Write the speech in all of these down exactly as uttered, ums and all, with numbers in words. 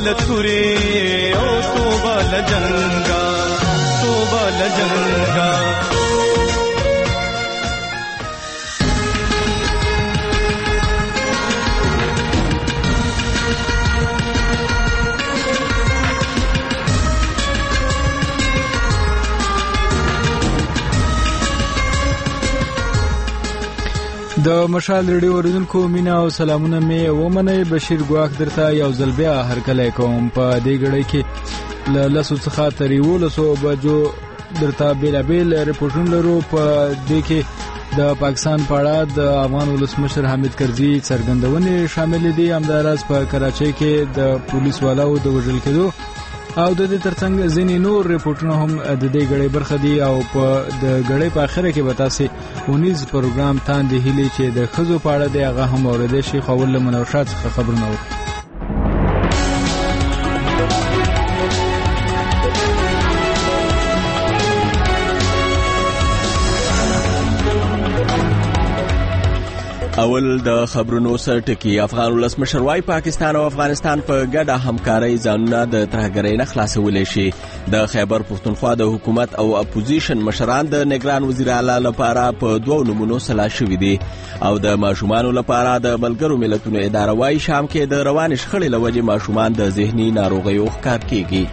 لتوري او توبه لجنگا توبه لجنگا د مشال ریډیو اوریدونکو مینا او سلامونه مې ومنئ. بشیر ګواښ درته یو ځل بیا هرکلی کوم. په دې ګړۍ کې له لسو څخه تر یولسو بجو درته بېلابېل رپورټونه لرو. په دې کې د پاکستان په اړه د افغان ولسمشر حامد کرزي څرګندونې شاملې دي. همداراز په کراچۍ کې د پولیس والاو د وژل کېدو او د دې ترڅنګ ځینې نور رپورټونه هم د دې غړې برخه دي. او په د غړې په اخره کې به تاسو ونیز پروګرام تاندې هلي چې د خزو په اړه دی هغه هم اوریدل شي. خو ول منوشات څخه خبرونه وکړو. اول د خبرونو سر ټکی. افغان ولسمشر وايي پاکستان او افغانستان په ګډه همکارۍ ځانونه د ترهګرۍ نه خلاصولی شي. د خیبر پښتونخوا د حکومت او اپوزیشن مشران د نگران وزیر اعلی لپاره په دوو نمونو سلا شوي دي. او د ماشومانو لپاره د ملګرو ملتونو اداره وايي شام کې د روانې شخړې له وجې ماشومان د ذهني ناروغیو ښکار کیږي.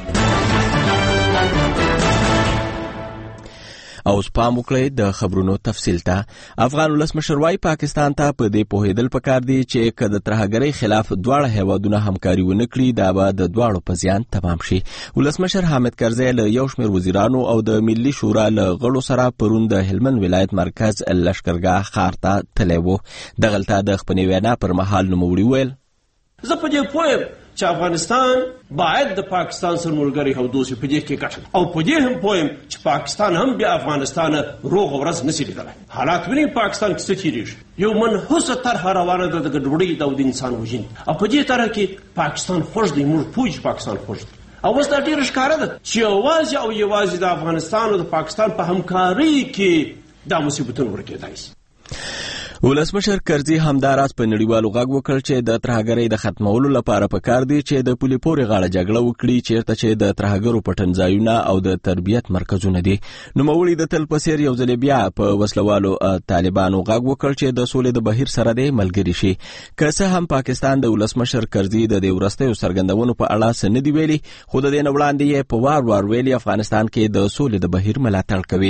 او سپام وکړئ د خبرونو تفصیل ته. افغان ولسمشر وايي پاکستان ته په دې پوهېدل پکار دي چې که د ترهګرۍ خلاف دواړه هیوادونه همکاري ونه کړي دا به د دواړو په زیان تمام شي. ولسمشر حامد کرزي له یو شمېر وزیرانو او د ملي شورا له غړو سره پرون د هلمند ولایت مرکز لښکرګاه ښار ته تللی و. دغلته د خپلې وینا پر مهال نوموړي وویل زه په دې پوهیم چې افغانستان باید د پاکستان سره ملګری او دوست په دې کې ګټه او په دې هم پوهیم چې پاکستان هم بیا افغانستان روغ ورځ نشي لیدلی. حالات ویني پاکستان کې څه تیریږي. یو منحوسه طرحه روانه ده د ګډوډۍ او د انسان وژنې او په دې طرح کې پاکستان خوښ دی. موږ پوه چې پاکستان خوښ دی او اوس دا ډېره ښکاره ده چې یوازې او یوازې د افغانستان او د پاکستان په همکارۍ کې دا مصیبتونه ورکېدای شي. ولسمشر کرزي همداراز په نړیوالو غږ وکړ چې د ترهګرۍ د ختمولو لپاره پکار دي چې د پولې پورې غاړه جګړه وکړي چیرته چې د ترهګرو پټنځایونه او د تربیت مرکزونه دي. نوموړي د تل په څېر یو ځل بیا په وسلوالو طالبانو غږ وکړ چې د سولې د بهیر سره دی ملګري شي. که څه هم پاکستان د ولسمشر کرزي د دې وروستیو څرګندونو په اړه څه نه دي ویلي خو د دې نه وړاندې یې په وار وار ویلي افغانستان کې د سولې د بهیر ملاتړ کوي.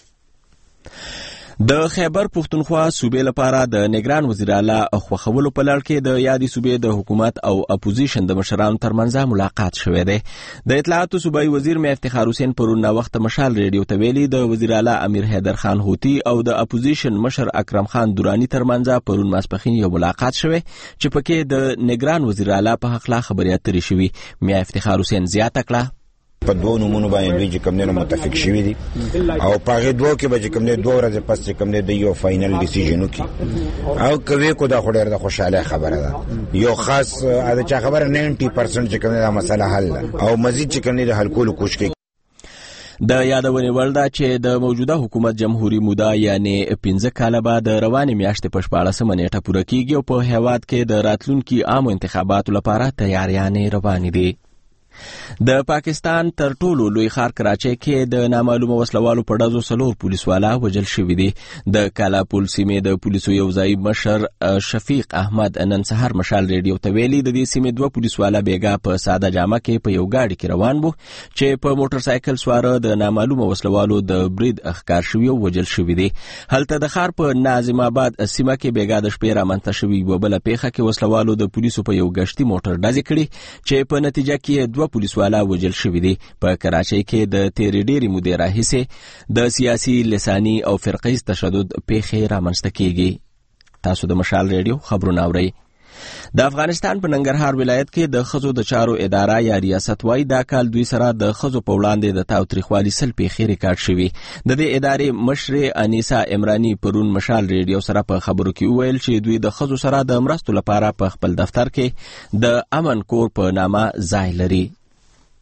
د خیبر پښتونخوا صوبې لپاره د نگران وزیر اعلی خوښولو په لړ کې د یادې صوبې د حکومت او اپوزیشن د مشرانو ترمنځ ملاقات شوی دی. د اطلاعاتو صوبایي وزیر میر افتخار حسین پرون ناوخته مشال ریډیو ته ویلي د وزیر اعلی امیر حیدر خان هوتی او د اپوزیشن مشر اکرم خان دورانی ترمنځ پرون ماسپښین یو ملاقات شوی چې پکې د نگران وزیر اعلی په حق خبرې اترې شوي. میر افتخار حسین زیاته کړه په دوه نمونو باندې دوی چې کوم نه متفق شوي دي او په هغې دوه کې به چې کوم نه دوه ورځې پس چې کوم نه د یو فاینل ډیسیژن وکړي او کوي کو دا خو ډېره د خوشحالۍ خبره ده. یو خاص د چا خبره نایمټي پرسنټ چې کوم نه دا مسله حل ده او مزید چې کوم نه د حل کولو کوشش کوي. د یادونې وړ ده چې د موجوده حکومت جمهوریت موده یعنی پنځه کاله بعد روانې میاشتې په شپاړسمه نیټه پوره کیږي او په هیواد کې د راتلونکي عامو انتخاباتو لپاره تیاریانې روانې دي. د پاکستان تر ټولو لوی ښار کراچۍ کې د نامعلومه وسلوالو په ډزو څلور پولیسوالا وژل شوي دي. د کالاپول سیمې د پولیسو یو ځایي مشر شفیق احمد نن سهار مشال ریډیو ته ویلي د دې سیمې دوه پولیسوالا بیګا په ساده جامه کې په یو گاډي کې روان وو چې په موټر سایکل سواره د نامعلومه وسلوالو د برید ښکار شوي او وژل شوي دي. هلته د ښار په ناظم آباد سیمه کې بیګا د شپې رامنځته شوي یوه بله پیښه کې وسلوالو د پولیسو په یو ګشتي موټر ډزې کړي چې په نتیجه کې دوه پولیسوالا وژل شوي دي. په کراچۍ کې د تیرې ډېرې مودې راهیسې د سیاسي لساني او فرقیز تشدد پیښې رامنځته کیږي. تاسو د مشال ریډیو خبرونه اورئ. د افغانستان په ننګرهار ولایت کې د ښځو د چارو اداره یا ریاست وايي دا کال دوی سره د ښځو په وړاندې د تاوتریخوالي سل پیښې ریکارډ شوي. د دې ادارې مشرې انیسا عمراني پرون مشال ریډیو سره په خبرو کې وویل چې دوی د ښځو سره د مرستو لپاره په خپل دفتر کې د امن کور په نامه ځای لري.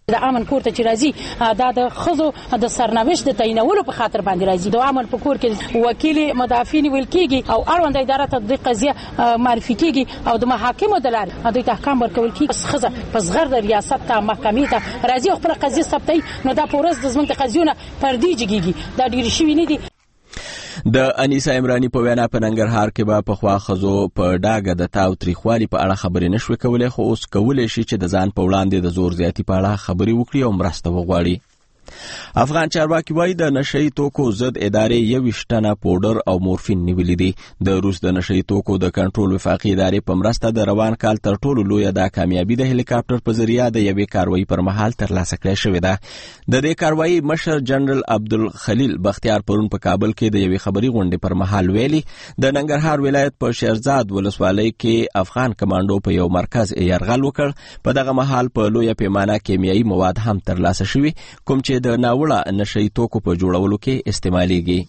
د امن کور ته چې راځي دا د ښځو د سرنوشت د تعینولو په خاطر باندې راځي. د امن په کور کې وکیل مدافع نیول کېږي او اړونده اداره ته د قضیه معرفي کېږي او د محاکمو د لارې دوی ته احکام ورکول کېږي. بس ښځه په زغر د ریاست ته محکمې ته راځي او خپله قضیه ثبتوي، نو دا په ورځ د زموږ د قضیو نه پردې جګېږي. دا ډېرې شوي نه دي. د انیسا عمرانی په وینا په ننګرهار کې به پخوا ښځو په ډاګه د تاو تریخوالي په اړه خبرې نشوې کولی، خو اوس کولی شي چې د ځان په وړاندې د زور زیاتي په اړه خبرې وکړي او مرسته وغواړي. افغان چارواکي وایي د نشهیي توکو ضد ادارې یوویشت ټنه پوډر او مورفین نیولي دي. د روس د نشهیي توکو د کنټرول وفاقي ادارې په مرسته د روان کال تر ټولو لویه دا کامیابي د هلیکاپټر په ذریعه د یوې کاروایي پر مهال ترلاسه کړې شوې ده. د دې کاروایي مشر جنرال عبدالخلیل بختیار پرون په کابل کې د یوې خبري غونډې پر مهال ویلي د ننګرهار ولایت په شیرزاد ولسوالۍ کې افغان کمانډو په یو مرکز یرغل وکړ. په دغه مهال په لویه پیمانه کیمیاوي مواد هم ترلاسه شوي کوم چې د ناوړه نشهیي توکو په جوړولو کې استعمالیږي.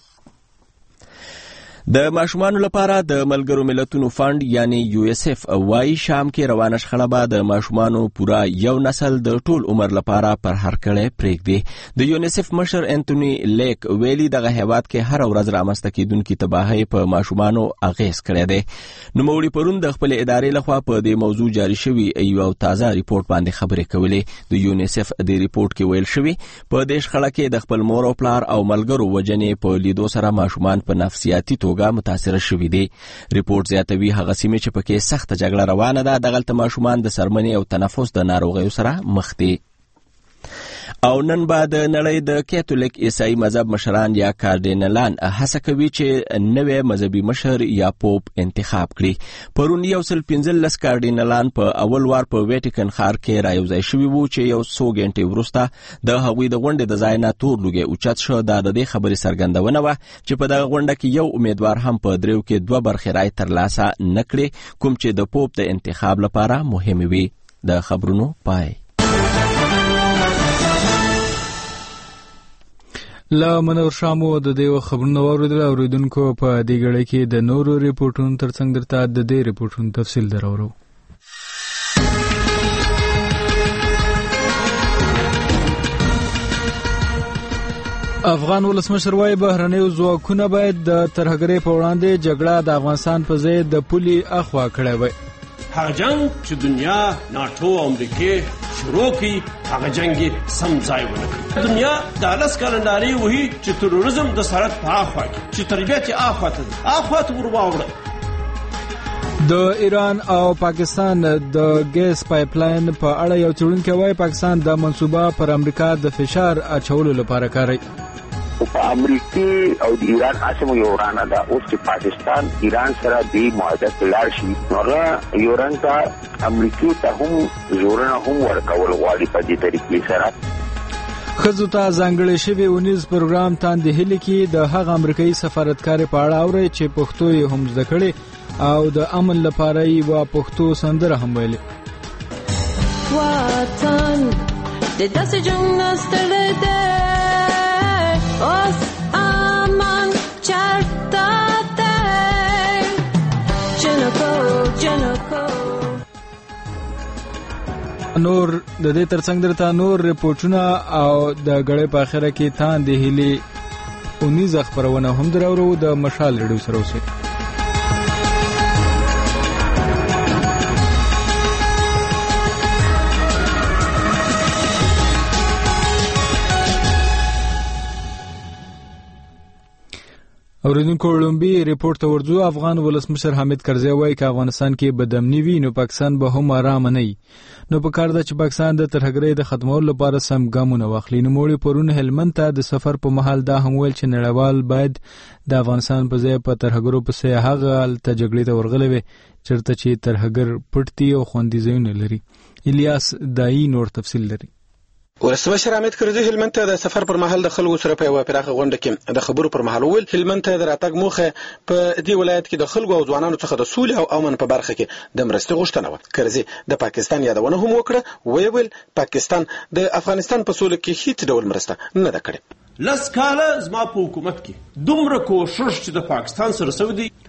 د ماشومانو لپاره د ملګرو ملتونو فند یعنی یو اس اف وايي شام کې روانه شخړه به د ماشومانو پورا یو نسل د ټول عمر لپاره پر هر کړه پرېږدي. د یونیسف مشر انټونی لیک ویلي دغه هیواد کې هر ورځ رامنځته کېدونکي تباهي په ماشومانو اغیز کړی دی. نوموړي پرون د خپل ادارې لخوا په دې موضوع جاری شوی یو تازه ریپورت باندې خبرې کولې. د یونیسف د ریپورت کې ویل شوی په دې شخړه کې د خپل مور او پلار او ملګرو وجنې په لیدو سره ماشومان په نفسیاتي توګه متاثر شوي دي. ریپورت زیاتوي هغه سیمې چې پکې سخته جګړه روانه ده دغلته ماشومان د سرمنې او تنفس د ناروغیو سره مخ دي. او نن به د نړۍ د کاتولیک عیسائی مذهب مشران یا کاردینالان هڅه کوي چې نوی مذهبي مشر یا پوپ انتخاب کړي. پرون یو سل پنځلس کاردینالان په اول وار په ویټیکن ښار کې رايوځای شوي وو چې یو څو غنټې وروسته د هغوی د غونډې د ځای نه تور لوګي اوچت شو. دا د دې خبرې څرګندونه وه چې په دغه غونډه کې یو امیدوار هم په دریو کې دوه برخې رای ترلاسه نه کړې کوم چې د پوپ د انتخاب لپاره مهمې وي. د خبرونو پای. لا منور شامو د دې خبرونو اوریدل اوریدونکو په دې غړي کې د نورو ریپورتونو ترڅنګ درته د دې ریپورتونو تفصیل درورو. افغان ولسمشر وايي بهرنیو ځواکونه باید د ترهګرۍ په وړاندې جګړه د افغانستان په ځای د پولي اخوا کړې وي. هغه جنگ چې دنیا ناټو او امریکا شروع کړي هغه جنگ سم ځای ونه کړي. دنیا د لاس کلنداري وهي چې تروریزم د سرحد په اخوا کې چې تربیت یې اخوا ته اخوا ته ورواوړه. د ایران او پاکستان د ګیس پایپلاین په اړه یو څېړونکی وايي پاکستان د منصوبه پر امریکا د فشار اچولو لپاره کاروي. په امریکا او د ایران اسمو یو رانه ده اوس چې پاکستان ایران سره د معاهده تلار شي نو ایران ته امریکا ته هم زورونه هم ورکول غواړي په دې طریقې سره. خزو ته ځانګړی شوی ونیز پروګرام تاندې هلي کې د هغه امریکایي سفارتکار په اړه اوري چې پښتو یې هم زده کړي او د امن لپاره یې وا پښتو سندره هم ویلي. وطن د داسې جنګ نستړی دی اوس امان چرته دی جنکو جنکو. نور د دې ترڅنګ درته نور ریپورتونه او د غړې په اخره کې تاندې هلي اونیز خبرونه هم درورو د مشال ریډیو سره اوسئ. اوریدونکو لومبي ریپورت ورځو افغان ولسمشر حامد کرزی وايي چې افغانستان کې بدامني وي نو پاکستان به هم آرام نه وي. نو په کار ده چې پاکستان د ترهګرۍ د ختمولو لپاره سم ګامونه واخلي. نو موږ پرون هلمند ته د سفر په مهال دا هم ویل چې نړیوال باید د افغانستان په ځای په ترهګرو پسې هغه الته جګړې ته ورغلي وي چېرته چې ترهګر پټ دي او خوندي ځایونه لري. الیاس دایي نور تفصیل لري. ولسمشر حامد کرزي هلمند ته د سفر پر مهال د خلکو سره په یوه پراخه غونډه کې د خبرو پر مهال وویل هلمند ته د راتګ موخه په دې ولایت کې د خلکو او ځوانانو څخه د سولې او امن په برخه کې د مرستې غوښتنه وه. کرزي د پاکستان یادونه هم وکړه ویې ویل پاکستان د افغانستان په سوله کې هیڅ ډول مرسته نه ده کړې. لس کاله زما په حکومت کې دومره کوشش چې د پاکستان سره سوی دی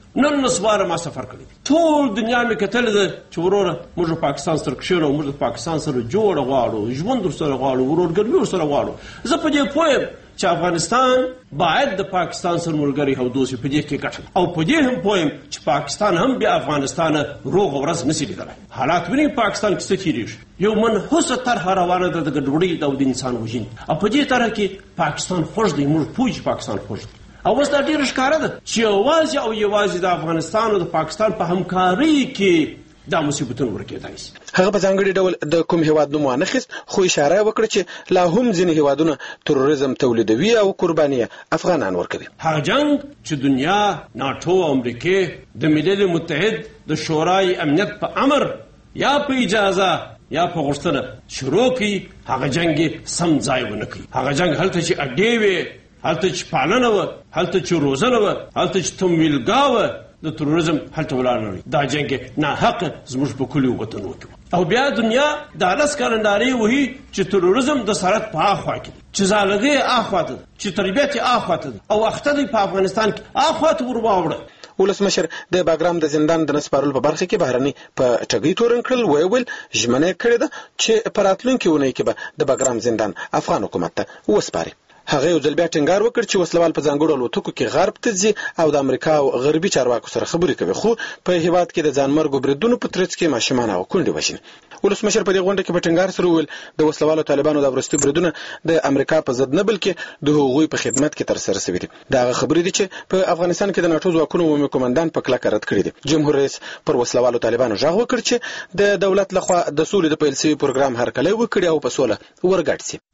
نن نسواره ما سفر کړی ټول دنیا مې کتل ده چې وروره موږ پاکستان سره کښېنو موږ د پاکستان سره جوړه غواړو ژوند ورسره غواړو ورورګلوي ورسره غواړو زه په دې پوه یم چې افغانستان باید د پاکستان سره ملګری او دوست په دې کې ګټه او په دې هم پوه یم چې پاکستان هم بیا افغانستان روغ ورځ نشي لیدلی حالات ویني پاکستان کې څه تېرېږي یو منحوسه طرحه روانه ده د ګډوډۍ او د انسان وژنې او په دې طرح کې پاکستان خوښ دی موږ پوه چې پاکستان خوښ دی او اوس دا ډېره ښکاره ده چې یوازې او یوازې د افغانستان او د پاکستان په همکارۍ کې دا مصیبتونه ورکېدای شي. هغه په ځانګړي ډول د کوم هیواد نوم وانخیست خو اشاره وکړه چې لا هم ځینې هیوادونه تروریزم تولیدوي او قرباني افغانان ورکوي. هغه جنگ چې دنیا ناټو او امریکا د ملل متحد د شورای امنیت په امر یا په اجازه یا په غوښتنه شروع کړي هغه جنگ سم ځای ونه کړي. هغه جنگ هلته چې اډې وي هلته چې پالنه وه هلته چې روزنه وه هلته چې تمویلګاه وه د تروریزم هلته ولاړ نه وي. دا جنګ ناحقه زموږ په کلیو وطنو کې او بیا دنیا دا لس کلندارې وهي چې تروریزم د سرحد په اخوا کې چې زالګۍ اخوا ته چې تربیت اخوا ته او اخته دی په افغانستان کې اخوا ته ور واوړه. ولسمشر د باګرام د زندان د نسپارلو په برخه کې بهرني په ټګۍ تورن کړل وی ویل ژمنه کړې ده چې په راتلونکي اونۍ کې به د باګرام زندان افغان حکومت ته وسپاري. هغه یو ځل بیا ټینګار وکړ چې وسلوال په ځانګړو الوتکو کې غرب ته ځي او د امریکا او غربي چارواکو سره خبرې کوي خو په هیواد کې د ځانمرګو بریدونو په ترڅ کې ماشومان او کونډې وژني. ولسمشر په دې غونډه کې په ټینګار سره وویل د وسلوالو طالبانو د وروستي بریدونه د امریکا په ضد نه بلکې د هغوی په خدمت کې ترسره شوي دي. دا هغه خبرې دي چې په افغانستان کې د ناټو ځواکونو عمومي قومندان په کلکه رد کړي دي. جمهور رئیس پر وسلوالو طالبانو غږ وکړ چې د دولت لخوا د سولې د پیل شوي پروګرام هرکلی وکړي او په سوله ورګډ شي.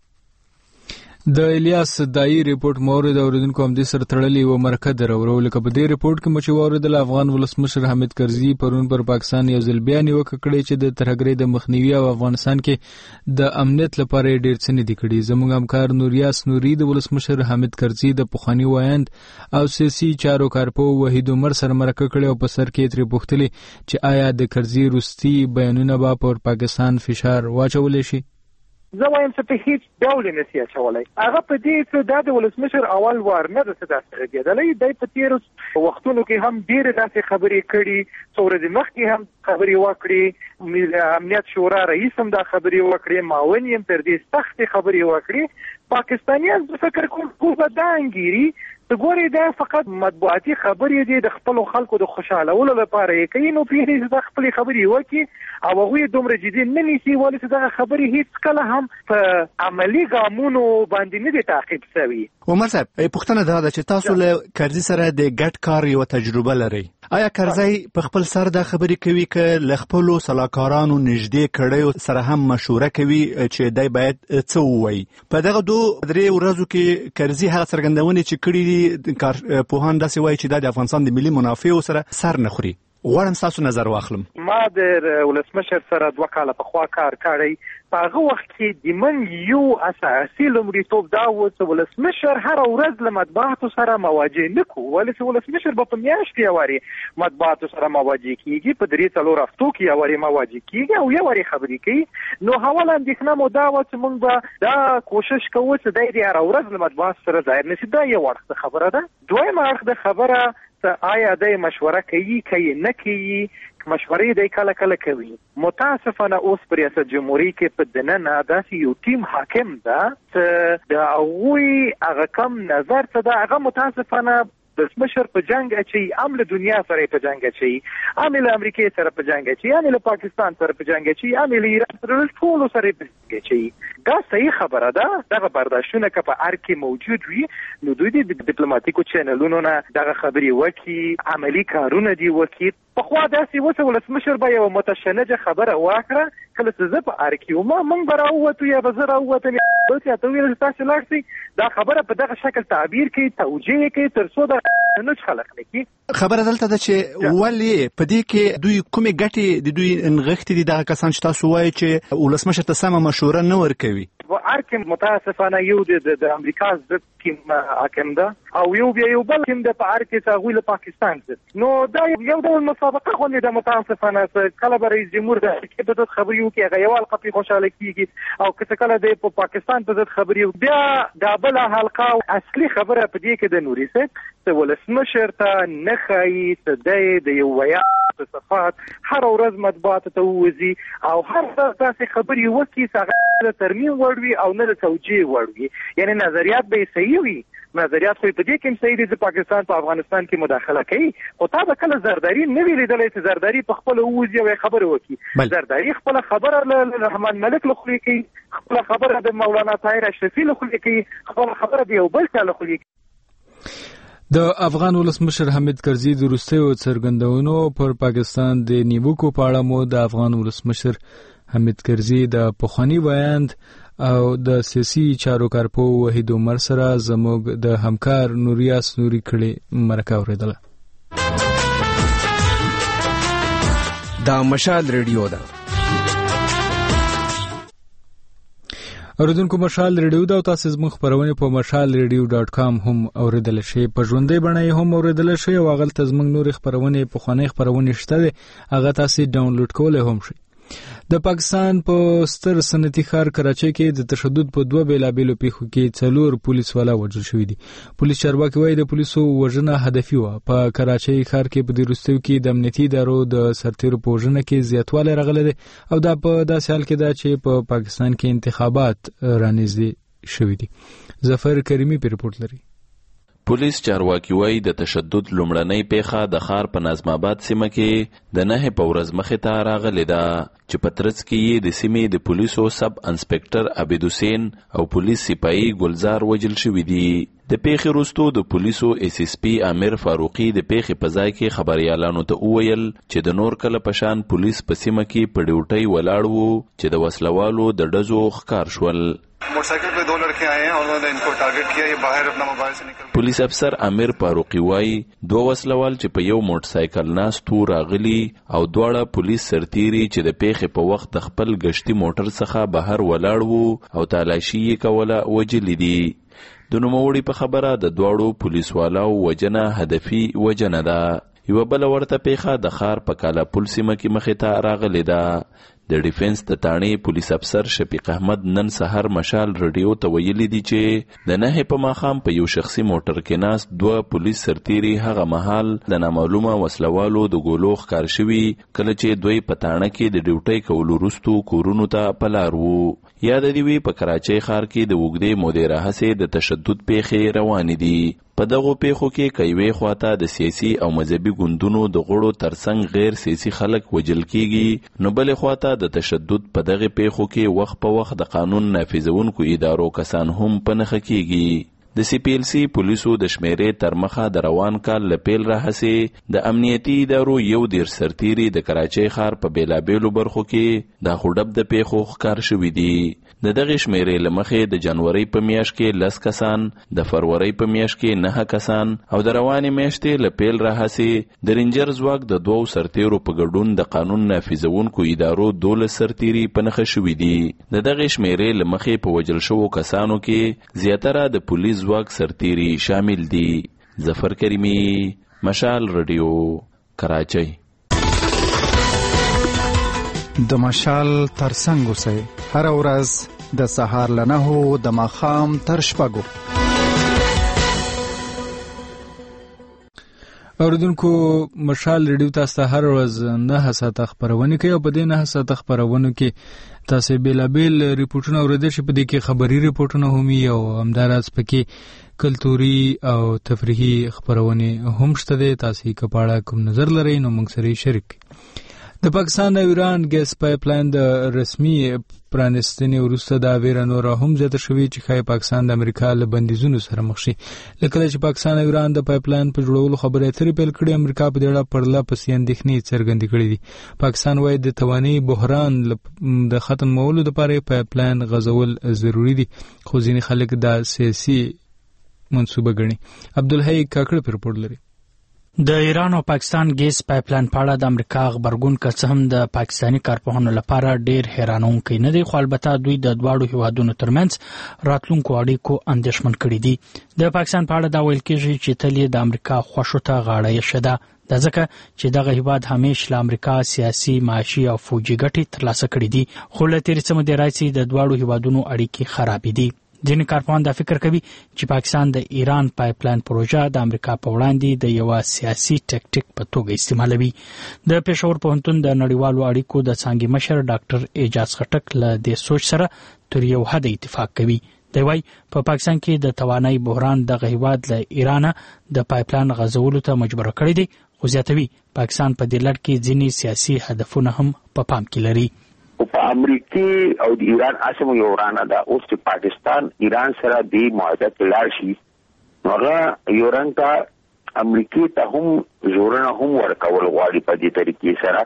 د الیاس دای ریپورت مورد اوریدونکو هم د سر تړلې و مرکز درورو لکه په دې ریپورت کې مچ وورد د افغان ولسمشر حامد کرزي پرون پر پاکستان یو ځل بیا نیوکه کړې چې د ترهګرۍ د مخنیوي او افغانستان کې د امنیت لپاره ډېر څه نه دي کړي. زموږ همکار نوریاس نوري د ولسمشر حامد کرزي د پخوانی وایند او سیاسي چارو کارپو وحید عمر سره مرکه کړې او په سر کې ترې پوښتلې چې آیا د کرزي روستي بیانونه به پر پاکستان فشار واچولی شي. زه وایم چې په هیڅ ډول نه سي اچولی. هغه په دې چې دا د ولسمشر اول وار نه ده څه داسې غږېدلی. دی په تېرو وختونو کې هم ډېرې داسې خبرې کړي څو ورځې مخکې هم خبرې وکړي امنیت شورا رئیس هم دا خبرې وکړي معاون یې تر دې سختې خبرې وکړي. پاکستانیان زه فکر کوم خو به دا انګیري ته ګورې دا فقط مطبوعاتي خبرې دي د خپلو خلکو د خوشحالولو لپاره یې کوي نو پرېږدي چې دا خپلې خبرې وکړي او هغوی دومره جدي نه نیسي ولې چې دغه خبرې هېڅ کله هم په عملي ګامونو باندې نه دي تعقیب شوي. عمر صاحب پوښتنه دا ده چې تاسو له کرزي سره د ګډ کار یوه تجربه لرئ. آیا کرزي په خپل سر دا خبرې کوي که له خپلو سلاکارانو نږدې کړیو سره هم مشوره کوي چې دی باید څه ووایي؟ په دغه دوه درې ورځو کې کرزي هغه څرګندونې چې کړي دي کارپوهان داسې وایي چې دا د افغانستان د ملي منافعو سره سر نه خوري. غواړم ستاسو نظر واخلم. ما د ولسمشر سره دوه کاله پخوا کار کړی. په هغه وخت کې د من یو اساسي لومړیتوب دا و چې ولسمشر هره ورځ له مطبوعاتو سره مواجه نه کړو ولې چې ولسمشر به په میاشت یې وارې مطبوعاتو سره مواجه کېږي په درې څلور هفتو کې یې وارې مواجه کېږي او یې وارې خبرې کوي. نو اول اندېښنه مو دا وه چې موږ به دا کوشش کوو چې دی دې هره ورځ له مطبوعاتو سره ظاهر نه شي. دا یو اړخ خبره ده. دویم اړخ د خبره آیا دی مشوره کوي کوي نه کوي مشورې دی کله کله کوي. متاسفانه اوس په ریاست جمهوري کې په دننه داسې یو ټیم حاکم ده چې د هغوی هغه کم نظر څه ده هغه متاسفانه ولسمشر په جنگ اچي ام له دنیا سره په جنگ اچي ام له امریکا سره په جنگ اچي ام له پاکستان سره په جنگ اچي ام له ایران سره ټول سره په جنگ اچي. دا صحیح خبره ده. دغه برداشتونه که په ار کې موجود وي نو دوی د ډیپلوماټیکو چینلونو نه دغه خبرې وکړي عملی کارونه دي وکړي. پخوا داسې وسه ولسمشر به یو متشنجه خبره واکړه کله چې زه په ار کې وم موږ به راووتو یا به زه راووتم یا ته ویل چې تاسو لاړ شئ دا خبره په دغه شکل تعبیر کوي توجیه کوي تر څو د نوچ خلق نکي. خبره دلته ده چې ولې په دې کې دوی کومې ګټې د دوی نغښتې دي دغه کسان چې تاسو وایي چې ولسمشر ته سمه مشوره نه ورکوي؟ شعار کې متاسفانه یو د امریکا ضد ټیم حاکم ده او یو بیا یو بل ټیم د په اړه کې هغوی له پاکستان ضد نو دا یو ډول مسابقه غوندې د متاسفانه کله به رئیس جمهور د کې په ضد خبرې وکړي هغه یو حلقه پرې خوشحاله کېږي او که کله دی په پاکستان په ضد خبرې وکړي بیا دا بله حلقه اصلي خبره په دې کې د نوري صاحب څه ولسمشر ته نه ښایي څه دی د یو ویاند په صفات هره ورځ مطبوعاتو ته ووځي او هر ورځ داسې خبرې وکړي چې هغه د ترمیم وړ وي او نه د توجیه وړ وي یعنې نظریات به یې صحیح وي نظریات خو په دې کې هم صحیح دي چې پاکستان په افغانستان کې مداخله کوي خو تا به کله زرداري نه وي لیدلی چې زرداري په خپله ووځي او یې خبرې وکړي زرداري خپله خبره له رحمان ملک له خولې کوي خپله خبره د مولانا طاهر اشرفي له خولې کوي خپله خبره د یو بل چا له خولې کوي. د افغان ولسمشر حامد کرزي د وروستیو څرګندونو پر پاکستان د نیوکو په اړه مو د افغان ولسمشر حامد کرزي د پخوانی ویاند او د سیاسي چارو کارپو وحید عمر سره زموږ د همکار نوریاس نوري کړي مرکه اوریدله. دا مشال ریډیو ده. اوریدونکو مشال ریډیو دا تاسو زموږ خبرونه په مشال ریډیو ډاټ کام هم اوریدل شي په ژوندۍ بڼه هم اوریدل شي او هغه تاسو زموږ نور خبرونه په خانه خبرونه شته هغه تاسو ډاونلوډ کولای هم شي. د پاکستان په ستر صنعتي ښار کراچۍ کې د تشدد په دوه بیلابیلو پیښو کې څلور پولیس والا وژل شوي دي. پولیس چارواکي وایي د پولیسو وژنه هدفي وه. په کراچۍ ښار کې په دې وروستیو کې د امنیتي ادارو د سرتیرو په وژنه کې زیاتوالی راغلی دی او دا په داسې حال کې ده چې په پاکستان کې انتخابات رانږدې شوي دي. ظفر کریمي په رپورټ لري. پولیس چارواکي وایي د تشدد لومړنۍ پیښه د ښار په نظم آباد سیمه کې د نهې په ورځ مخې ته راغلې ده چې په ترڅ کې یې د سیمې د پولیسو سب انسپکټر عبید حسین او پولیس سپایي ګلزار وژل شوي دي. د پیښې وروستو د پولیسو ایس ایس پی امیر فاروقي د پیښې په ځای کې خبریالانو ته وویل چې د نور کله په شان پولیس په سیمه کې په ډیوټۍ ولاړ وو چې د وسلوالو د ډزو ښکار شول. موټرسائیکل पे दो लड़के आए हैं और उन्होंने इनको टारगेट किया ये बाहर अपना मोबाइल से निकल. پولیس افسر امیر فاروقي وایي دوه وسلوال چې په یو موټرسایکل ناستو راغلي او دواړه پولیس سرتیري چې د پیښې په وخت د خپل گشتي موټر څخه بهر ولاړ وو او تالاشي یې کوله وجلي دي. د نوموړي په خبره د دواړو پولیسوالو وجنه هدفي وجنه ده. یوه بله ورته پیښه د ښار په کالاپول سیمه کې مخې ته راغلې ده. د ډیفنس د تاڼې پولیس افسر شفیق احمد نن سهار مشال رادیو ته ویلي دي چې د نهې په ماښام په یو شخصي موټر کې ناست دوه پولیس سرتیري هغه مهال د نامعلومه وسلوالو د ګولو ښکار شوي کله چې دوی په تاڼه کې د ډیوټۍ کولو وروستو کورونو ته په لار وو. یاد دې وي په کراچۍ ښار کې د اوږدې مودې راهیسې د تشدد پیښې روانې دي. په دغو پیښو کې که یوې خواته د سیاسي او مذهبي ګوندونو د غړو ترڅنګ غیر سیاسي خلک وژل کیږي نو بلې خواته د تشدد په دغه پیښو کې وخت په وخت د قانون نافذونکو ادارو کسان هم په نښه کیږي. د سی پی ایل سی پولیسو د شمیرې تر مخه د روان کال له پیل راهیسې د امنیتي ادارو یو دېرش سرتیري د کراچۍ ښار په بېلابېلو برخو کې د خوډب د پیښو ښکار شوي دي. د دغې شمیرې له مخې د جنورۍ په میاشت کې لس کسان، د فروری په میاشت کې نهه کسان او د روانې میاشتې له پیل راهیسې د رینجر ځواک د دوو سرتیرو په ګډون د قانون نافذونکو ادارو دولس سرتیري په نښه شوي دي. د دغې شمیرې له مخې په وژل شوو کسانو کې زیاتره د پولیس ځواک سرتیري شامل دي. ظفر کریمي، مشال رادیو، کراچۍ. د مشال ترڅنګ اوسئ هر ورځ د سهار له نهو د ماښام تر شپږو. اوریدونکو مشال ریډیو تاسو ته هر ورځ نه ساعته خبرونه کوي او په دې نه ساعته خبرونه کې تاسو بیلابیل ریپورتونه اوریدل شي. په دې کې خبري ریپورتونه هم او همداراز پکې کلتوري او تفریحي خبرونه هم شته دي. تاسو یې کپاړه کوم نظر لرئ نو موږ سره شریک. د پاکستان او ایران ګیس پایپ لاین د رسمي پرانستنې وروسته دا ویره نوره هم زیاته شوې چې ښایي پاکستان د امریکا له بندیزونو سره مخ شي. له کله چې پاکستان او ایران د پایپ لاین په جوړولو خبرې اترې پیل کړې امریکا په دې اړه پرله پسې اندېښنې څرګندې کړې دي. پاکستان وایي د توانایي بحران د ختمولو لپاره پایپ لاین غځول ضروري دي خو ځینې خلک دا سیاسي منصوبه ګڼي. عبدالحی کاکړ په رپورټ لري. د ایران او پاکستان ګیس پایپلاین په اړه د امریکا خبرګون که څه هم د پاکستاني کارپوهانو لپاره ډیر حیرانونکی نه دی، خو البته دوی د دواړو هیوادونو ترمنځ راتلونکو اړیکو اندېښمن کړي دي. د پاکستان په اړه دا ویل کېږي چې تل یې د امریکا خوښو ته غاړه ایښې ده، دا ځکه چې دغه هیواد همیش له امریکا سیاسي، معاشي او فوجي ګټې ترلاسه کړي دي، خو له تېرې څه مودې راهیسې د دواړو هیوادونو اړیکې خرابې دي. ځینې کارپوهان دا فکر کوي چې پاکستان د ایران پایپلاین پروژه د امریکا په وړاندې د یوه سیاسي ټکټیک په توګه استعمالوي. د پېښور پوهنتون د نړیوالو اړیکو د څانګې مشر ډاکټر اعجاز خټک له دې سوچ سره تر یو حده اتفاق کوي. دی وايي په پاکستان کې د توانایي بحران دغه هیواد له ایرانه د پایپلاین غځولو ته مجبوره کړی دی، خو زیاتوي پاکستان په دې لړ کې ځینې سیاسي هدفونه هم په پام کې لري. په امریکای او د ایران اسمو یو ورانه ده. اوس چې پاکستان ایران سره د معاهده کې لاړ شي، نو هغه یو رنګ ته امریکای ته هم زورونه هم ورکول غواړي په دې طریقې سره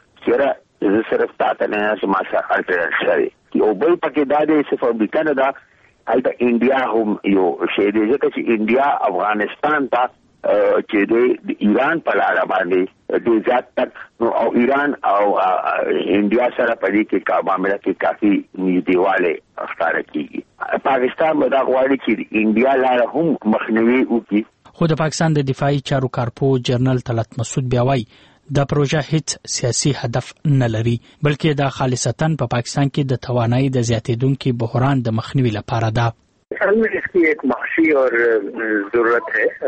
چې زه صرف تاسو نه چې ما سره الټرنیټ شوی یو بل پکې دا دی چې امریکا نه ده، هلته انډیا هم یو شی دی، ځکه چې انډیا افغانستان ته چې د ایران په لاره باندې د ذات تک نو او ایران او انډیا سره په دې کې کا معاملې کې کافي نږدېواله ښکاره کیږي. پاکستان به دا غواړي چې انډیا لاره هم مخنیوي وکړي. خو د پاکستان د دفاعي چارو کارپو جنرال طلعت مسعود بیا وایي دا پروژه هیڅ سیاسي هدف نه لري، بلکې دا خالصتاً په پا پاکستان کې د توانایي د زیاتېدونکي بحران د مخنیوي لپاره ده. اصل میں اس کی ایک معاشی اور ضرورت ہے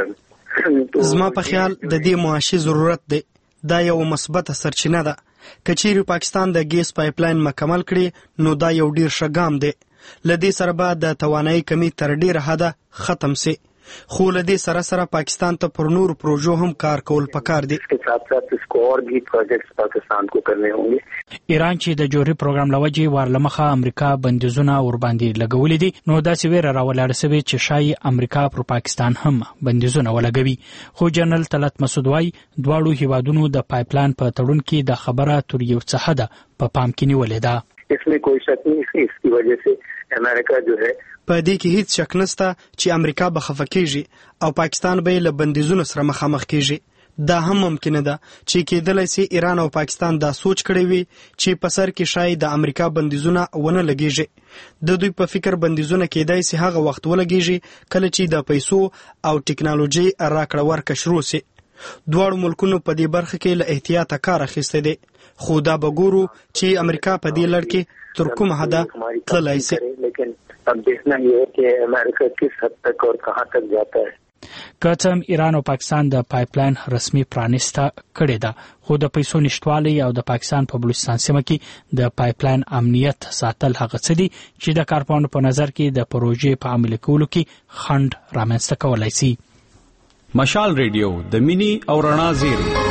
اور زما په خیال د دې معاشي ضرورت دی. دا یو مثبت سرچینه ده. که چیرې پاکستان د ګیس پایپلاین مکمل کړي نو دا یو ډیر ښه ګام دی. له دې سره به د توانایي کمی تر ډیره حده ختم سي، خو له دې سره سره پاکستان ته پر نور پروژو هم کار کول پکار دی. ایران چې د جوهري پروګرام لوجې وارلمخه امریکا بندیزونه ورباندې لګولې دي، نو داسې ویره راولاړه سوې چې شاید امریکا پر پاکستان هم بندیزونه ولګوي. خو جنرال طلعت مسعود وايي دواړو هیوادونو د پایپلاین په تړون کې د خبره تر یو څه حده په پام کې نیولې ده. इसमें कोई शक नहीं है, इसकी वजह से अमेरिका जो है په دې کې هیڅ شک نشته چې امریکا به خفه کیږي او پاکستان به له بندیزونو سره مخامخ کیږي. دا هم ممکنه ده چې کېدلی سي ایران او پاکستان دا سوچ کړی وي چې په سر کې شاید د امریکا بندیزونه ونه لګیږي. د دوی په فکر بندیزونه کېدای سي هغه وخت ولګیږي کله چې د پیسو او ټکنالوژي راکړه ورکړه شروع سي. دواړو ملکونو په دې برخه کې له احتیاطه کار اخیستی دی، خو دا به ګورو چې امریکا په دې لړ کې تر کومه حده تللی سي. अब देखना ये है कि अमेरिका किस हद तक और कहां तक जाता है. کتم ایران او پاکستان د پایپلاین رسمي پرانیسته کړې ده، خو د پیسو نشټوالي او د پاکستان په بلوچستان سیمه کې د پایپلاین امنیت ساتل هغه څه دي چې د کارپوهانو په نظر کې د پروژې په عملي کولو کې خنډ رامنځته کولای شي. مشال ریډیو د مینی او رڼا زیری.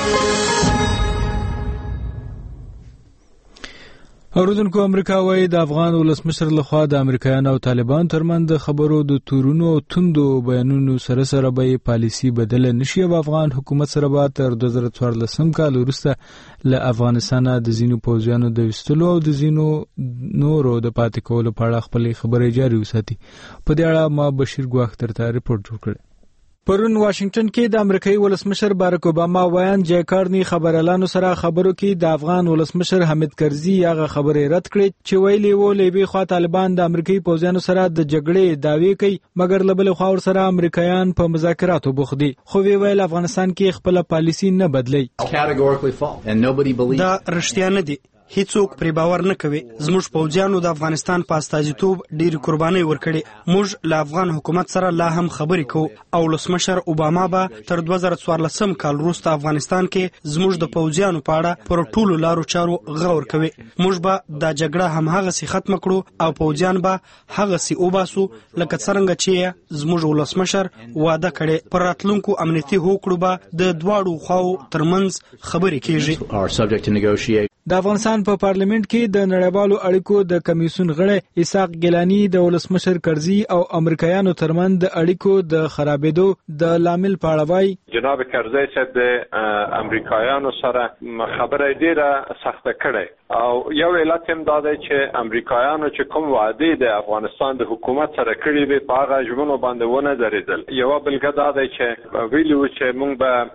اوریدونکو، امریکا وايي د افغان ولسمشر لخوا د امریکایانو او طالبان ترمنځ د خبرو د تورونو او توندو بیانونو سره سره به پالیسي بدله نشي او افغان حکومت سره به تر دوه زره څوارلسم کال وروسته له افغانستان د ځینو پوځیانو د وستلو او د ځینو نورو د پاتې کولو په اړه خپلې خبرې جاري وساتي. په دې اړه ما بشیر ګواښ درته ریپورت جوړ کړی. پرون واشنگټن کې د امریکایي ولسمشر باراک اوباما ویان جای کارني خبريالانو سره خبرو کې د افغان ولسمشر حامد کرزي هغه خبرې رد کړې چې ویلي وو لېبي خوا طالبان د امریکایي پوځیانو سره د جګړې داوی کوي، مګر له بل خوا سره امریکایان په مذاکراتو بوخت دي. خو وی ویل افغانستان کې خپل پالیسي نه بدلی. دا رښتیا نه دي، هیڅوک پرې باور نه کوي. زموږ پوځیانو د افغانستان په استازیتوب ډېری قربانۍ ورکړې. موږ له افغان حکومت سره لا هم خبرې کوو او ولسمشر اوباما به تر دوه زره څوارلسم کال وروسته افغانستان کې زموږ د پوځیانو په اړه پر ټولو لارو چارو غور کوي. موږ به دا جګړه هم هغسې ختمه کړو او پوځیان به هغسې وباسو لکه څرنګه چې زموږ ولسمشر واده کړی. پر راتلونکو امنیتي هوکړو به د دواړو خواو ترمنځ خبرې کیږي. د افغانستان په پارلیمنت کې د نړیوالو اړیکو د کمیسیون غړی اسحاق ګیلانی د ولسمشر کرزي او امریکایانو ترمنځ د اړیکو د خرابېدو د لامل په اړه وایي. جناب کرزي چې د امریکایانو سره خبرې ډیره سخته کړې او یو علت هم دا دی چې امریکایانو چې کوم وعده د افغانستان د حکومت سره کړی وي په هغه ژمنو باندې ونه درېدل. یو بلګه دا دی چې ویلو چې موږ به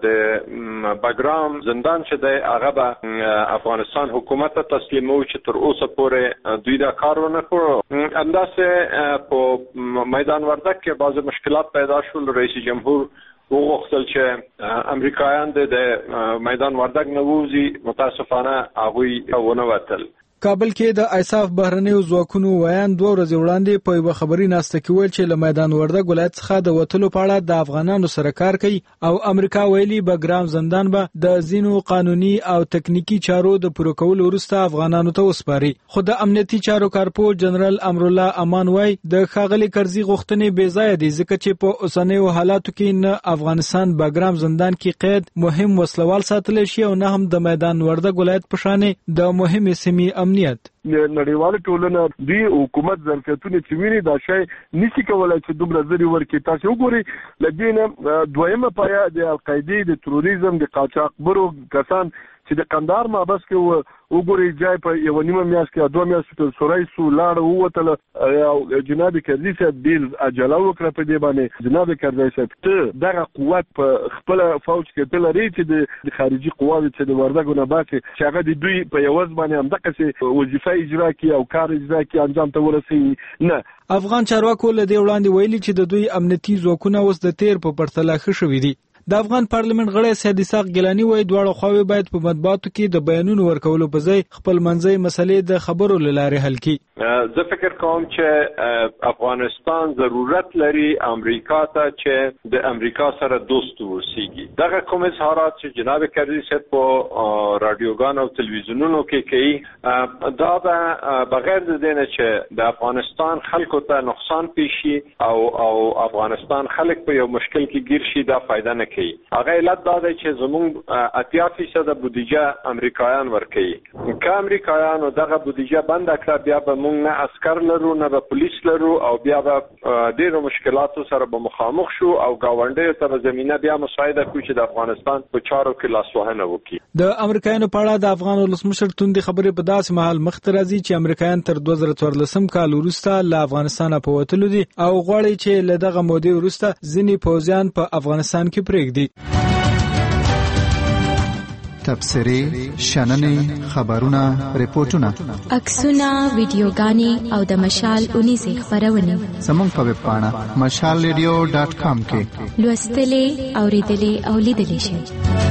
د بګرام زندان چې دی هغه به افغانستان حکومت ته تسلیمو چې تر اوسه پورې دوی دا کار ونه کړو. همداسې په میدان وردګ کې بعض مشکلات پیدا شول. رئیس جمهور وغوښتل چې امریکایان د میدان وردګ نه ووځي، متاسفانه هغوی ونه وتل. کابل کې د ایساف بهرنیو ځواکونو ویان دوه ورځې وړاندې په یوه خبري ناسته کې ویل چې له میدان وردګ ولایت څخه د وتلو په اړه د افغانانو سره کار کوي او امریکا ویلي بګرام زندان به د ځینو قانوني او تکنیکی چارو د پوره کولو وروسته افغانانو ته وسپاري. خو د امنیتي چارو کارپوه جنرال امرالله امان وای د ښاغلي کرزي غوښتنې بې ځایه دي ځکه چې په اوسنیو حالاتو کې نه افغانستان بګرام زندان کې قید مهم وسلوال ساتل شي او نه هم د میدان وردګ ولایت په شان د مهمې سیمې امنیت. نړیواله ټولنه دی حکومت ظرفیتونه چې ویني دا شی نشي کولای چې دومره زری ورکړي. تاسو وګورئ لدینه دویمه پایا د القاعده د تروریزم د قاچاقبرو کسان چې د قندهار محبس کې وګورئ ځای په یو نیمه میاشت کې دوه میاشتې سورای سو لاړ ووتل او جناب کرزي صاحب ډېر عجله وکړه په دې باندې. جناب کرزي صاحب ته دغه قوت په خپل فوج کې تل لري چې د خارجي قواوې چې د وردګو نه باقي چې هغه د دوی په یوز باندې هم دغه وظیفه اجرا کوي او کار اجرا کوي انجام ته ورسوي نه. افغان چارواکو له دې وړاندې ویلي چې د دوی امنیتي ځواکونه اوس د تیر په پرتله ښه شوي دي. د افغان پارلمان غړی سید اسحاق ګیلاني وایي دواړه خواوې باید په مطبوعاتو کې د بیانونو ورکولو په ځای خپل منځي مسلې د خبرو له لارې حل کړي. زه فکر کوم چې افغانستان ضرورت لري امریکا ته چې د امریکا سره دوست ووسیږي. دغه کوم اظهارات چې جناب کرزي صاحب په رادیوګانو او تلویزیونونو کې کوي دا به بغیر د دې نه چې د افغانستان خلکو ته نقصان پیښي او او افغانستان خلک په یو مشکل کې ګیر شي دا فائدہ نه کوي. هغه علت دا دی چې زموږ اتیا فیصد بودیجه امریکایان ورکوي. که امریکایانو دغه بودیجه بند کړه بیا به موږ نه عسکر لرو نه به پولیس لرو او بیا به ډېرو مشکلاتو سره به مخامخ شو او ګاونډیو ته به زمینه بیا مساعده کوي چې د افغانستان په چارو کې لاسوهنه وکړي. د امریکایانو په اړه د افغان ولسمشر توندې خبرې په داسې مهال مخته راځي چې امریکایان تر دوه زره څوارلسم کال وروسته له افغانستانه په وتلو دي او غواړي چې له دغه مودې وروسته ځینې پوځیان په افغانستان کې پرېږدي. تبصرې، شننې، خبرونه، ریپورتونه، عکسونه، ویډیوګانې او د مشال اونیزې خپرونې زموږ په ویب پاڼه مشال ریډیو ډاټ کام کې لوستلې، اوریدلې او لیدلې شئ.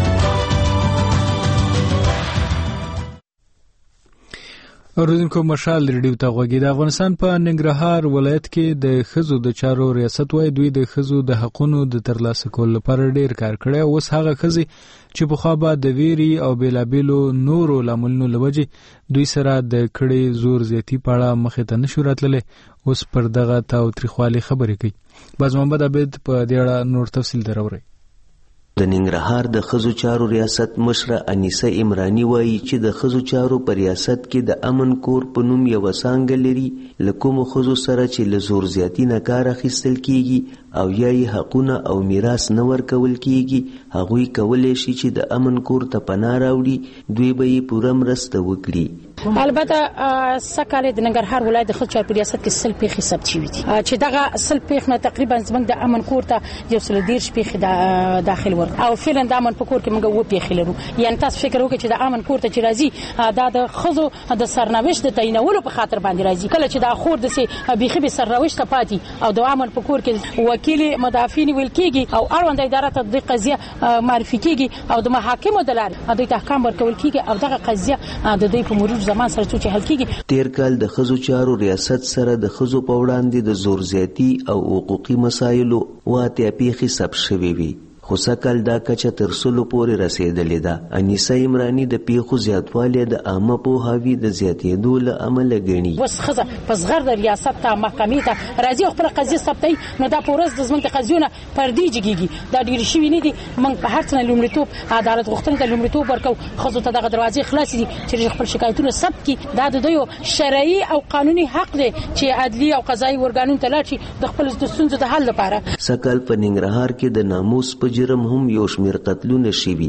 اوریدونکو مشال ریډیو ته غوږی. د افغانستان په ننګرهار ولایت کې د ښځو د چارو ریاست وای دوی د ښځو د حقونو د ترلاسه کولو لپاره ډیر کار کړی. اوس هغه ښځې چې پخوا به د ویري او بیلابیلو نورو لاملونو له وجې دوی سره د کړې زور زیاتی په اړه مخې ته نشو راتللی اوس پر دغه تاوتریخوالي خبرې کوي. باز محمد عبید په دې اړه نور تفصیل دراوړي. د ننګرهار د ښځو چارو ریاست مشره انیسه عمرانی وایي چې د ښځو چارو په ریاست کې د امن کور په نوم یوه څانګه لري له کومو ښځو سره چې له زور زیاتي نه کار اخیستل کیږي او یا یې حقونه او میراث نه ورکول کیږي هغوی کولی شي چې د امن کور ته پناه راوړي دوی به یې پوره مرسته وکړي. البته سکهال د ننګرهار ولایت د ښځو چارو په ریاست کې سل پیښې ثبت شوي دي چې دغه سل پیښې نه تقریبا زموږ د امن کور ته یو سل دېرش پیښې داخل ور او فعلا د امن په کور کې موږ و پیښې لرو. یعنی تاسو فکر وکړئ چې د امن کور ته چې راځي دا د ښځو د سرنوشت د تعینولو په خاطر باندې راځي. کله چې دا خور د سي بیخي به سرنوشت پاتې او د امن په کور کې وکیل مدافعین ویل کیږي او اړوند اداره ته د قضیه معرفي کیږي او د محاکمو د لارې د تحکام ورکول کیږي او دغه قضیه د دوی په مرور زمان سره چې حل کیږي. تیر کال د ښځو چارو ریاست سره د ښځو په وړاندې د زور زیاتی او حقوقي مسایلو واته پیښې ثبت شوې وي خو سکهال دا کچه تر سلو پورې رسیدلې ده. انیسه عمرانی د پیښو زیاتوالی د عامه پوهاوي د زیاتېدو له امله ګڼي. اوس ښځه په زغر د ریاست ته محکمې ته راځي او خپله قضیه ثبتوي نو دا په ورځ د زموږ د قضیو نه پردې جګېږي. دا ډېرې شوي نه دي. موږ په هر څه نه لومړیتوب عدالت غوښتنې ته لومړیتوب ورکوو. ښځو ته دغه دروازې خلاصې دي چې خپل شکایتونه ثبت کړي. دا د دوی شرعي او قانوني حق دی چې عدلي او قضایي ارګانونو ته لاړ شي د خپل ستونزو د حل لپاره. سکهال په ننګرهار کې د ناموس په جرم هم یو شمېر قتلونه شوي.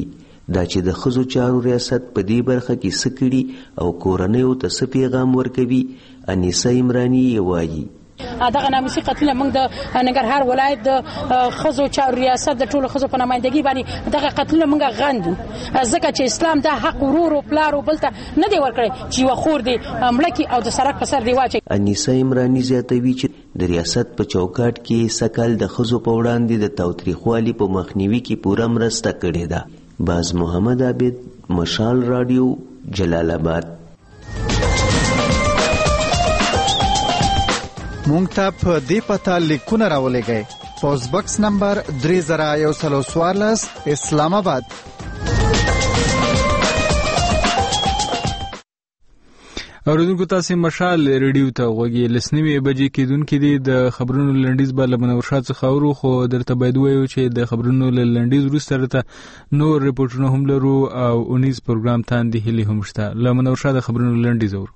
دا چې د ښځو چارو ریاست په دې برخه کې څه کړي او کورنیو ته څه پیغام ورکوي، انیسه عمراني یې وایي. دغه ناموسي قتلونه موږ د ننګرهار ولایت د ښځو چارو ریاست د ټولو ښځو په نمایندګي باندې دغه قتلونه موږ غندو، ځکه چې اسلام دا حق ورور او پلار او بل ته نه دی ورکړی چې یوه خور دی مړه کړي او د سړک په سر دی واچوي. انیسه عمراني زیاتوي چې د ریاست په چوکاټ کې سکل د ښځو په وړاندې د تاوتریخوالي په مخنیوي کې پوره مرسته کړې ده. باز محمد عابد، مشال رادیو، جلال آباد. مونږ ته په دې پته لیکونه راولېږئ. پوسټ باکس نمبر درې زره یو سل څوارلس، اسلام آباد. اوریدونکو تاسو مشال ریډیو ته غوږی لسنوي بجې کېدونکې دي. د خبرونو لنډیز به له منور شاه څخه اورو، خو درته باید ووایو چې د خبرونو لنډیز وروسته درته نور ریپورټونه هم لرو او اونیز پروګرام ته اندهیلې هم شته. له منور شاه د خبرونو لنډیز اورو.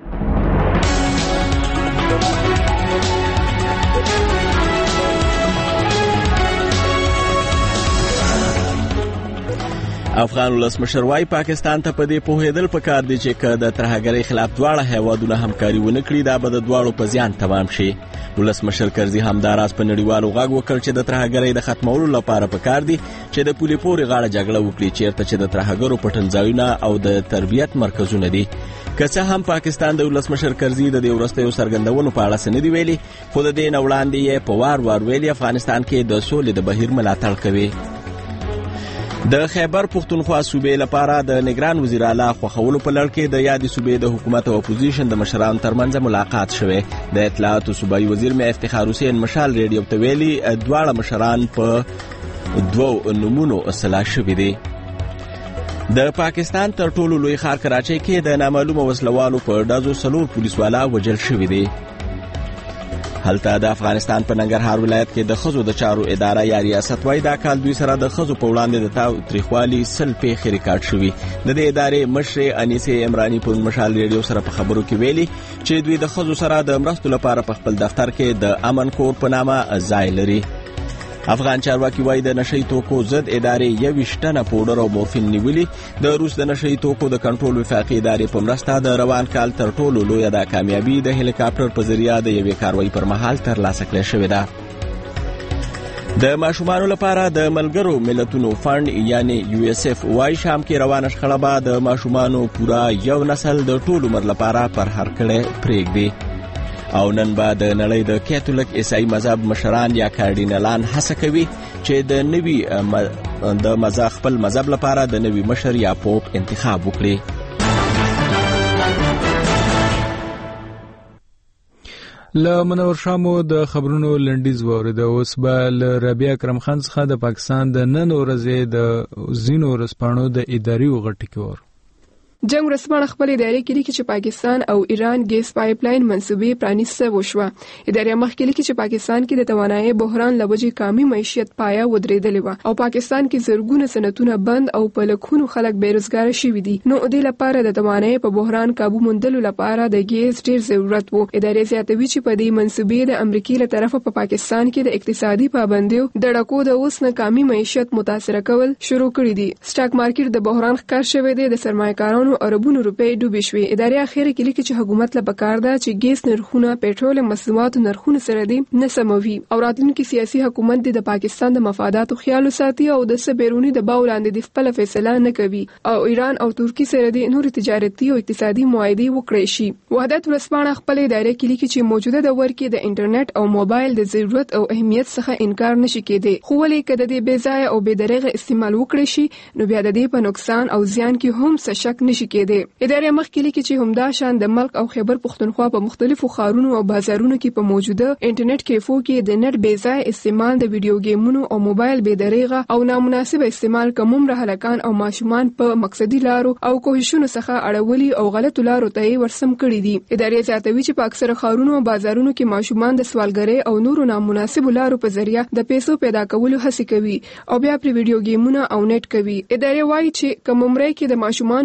افغان ولسمشر وايي پاکستان ته په دې پوهېدل پکار دي چې که د ترهګرۍ خلاف دواړه هیوادونه همکاري ونه کړي دا به د دواړو په زیان تمام شي. ولسمشر کرزي همداراز په نړیوالو غږ وکړ چې د ترهګرۍ د ختمولو لپاره پکار دي چې د پولې پورې غاړه جګړه وکړي چیرته چې د ترهګرو پټنځایونه او د تربیت مرکزونه دي. که څه هم پاکستان د ولسمشر کرزي د دې وروستیو څرګندونو په اړه څه نه دي ویلي، خو د دې نه وړاندې یې په وار وار ویلي افغانستان کې د سولې د بهیر ملاتړ کوي. د خیبر پختونخوا صوبې لپاره د نگران وزیر اعلی خوښولو په لړ کې د یادې صوبې د حکومت او اپوزیشن د مشرانو ترمنځ ملاقات شوی. د اطلاعاتو صوبایي وزیر مې افتخار حسین مشال ریډیو ته ویلي دواړه مشران په دوو نومونو اصلاح شوي دي. د پاکستان تر ټولو لوی ښار کراچۍ کې د نامعلومه وسلوالو په ډزو څلور پولیسوالا وژل شوي دي. هلته د افغانستان په ننګرهار ولایت کې د ښځو د چارو اداره یا ریاست وايي دا کال دوی سره د ښځو په وړاندې د تاوتریخوالي سل پیښې ریکارډ شوي. د دې ادارې مشرې انیسې عمراني په مشال ریډیو سره په خبرو کې ویلي چې دوی د ښځو سره د مرستو لپاره په خپل دفتر کې د امن کور په نامه ځای لري. افغان چارواکي وايي د نشئی توکو ضد ادارې یویشت ټنه پوډر او مورفین نیولي. د روس د نشئی توکو د کنټرول وفاقي ادارې په مرسته د روان کال تر ټولو لویه دا کامیابي د هلیکاپټر په ذریعه د یوې کاروایي پر مهال ترلاسه کړې شوې ده. د ماشومانو لپاره د ملګرو ملتونو فند یعنی یو اس اف وايي شام کې روانه شخړه به د ماشومانو پورا یو نسل د ټول عمر لپاره پر هر کړه پرېږدي. او نن به د نړۍ د کاتولیک عیسائی مذهب مشران یا کاردینالان هڅه کوي چې د نوي د مذهب خپل مذهب لپاره د نوي مشر یا پوپ انتخاب وکړي. له منور شامو د خبرونو لنډیز واورید. اوس به له ربیع اکرم خان څخه د پاکستان د نن ورځې د ځینو ورځپاڼو د اداري غټ کې ور جنگ ورسپانه خپل ادارې کې لیکي چې پاکستان او ایران ګیس پایپ لاین منسوبې پرانیسته وشوه. ادارې مخکې لیکي چې پاکستان کې د توانایي بحران لوجې کامي معیشت پایا ودرېدلې و او پاکستان کې زرګونه صنعتونه بند او په لکونو خلک بیروزګار شوي دي. نو د لپاره د توانایي په بحران قابو موندلو لپاره د ګیس ډیر ضرورت وو. ادارې زیاتوي چې په دې منسوبې د امریکای له طرفه په پاکستان کې د اقتصادي پابندیو د ډکو د اوس نه کامي معیشت متاثر کول شروع کړی دي. سټاک مارکیټ د بحران ښکار شوی دی. د سرمایه‌کارانو اربونو روپۍ ډوبې شوې. ادارې اخیره کې لیکي چې حکومت له پکار ده چې ګیس نرخونه پېټرول مصنوعاتو نرخونه سره دي نه سموي او راتلونکي سیاسي حکومت د پاکستان د مفاداتو خیال ساتي او د سبيرونی د باور لاندې د خپل فیصله نه کوي او ایران او ترکی سره د نور تجارتي او اقتصادي معاهده وکړي شي. وحدت ورسپانه خپل ادارې کې لیکي چې موجوده دور کې د انټرنیټ او موبایل د ضرورت او اهمیت څخه انکار نشي کېدی. خو ولې کده د بې ځای او بې دریغه استعمال وکړي شي نو بیا د دې په نقصان او زیان کې هم څه شک نشي کېدی. ادارې مخکې لیکي چې همدا شان د ملک او خیبر پختونخوا په مختلفو ښارونو او بازارونو کې په موجوده انټرنیټ کیفو کې د نت بې ځای استعمال د ویډیو گیمونو او موبایل بې دریغه او نامناسب استعمال کوم رهلکان او ماشومان په مقصدي لارو او کوهشونو څخه اړولي او غلطو لارو ته ورسم کړي دي. ادارې زیاتوي چې په اکثره ښارونو او بازارونو کې ماشومان د سوالګرۍ او نورو نامناسب لارو په ذریعہ د پیسو پیدا کولو هڅه کوي او بیا پر ویډیو گیمونه او نت کوي. ادارې وايي چې کوم عمره کې د ماشومان څخه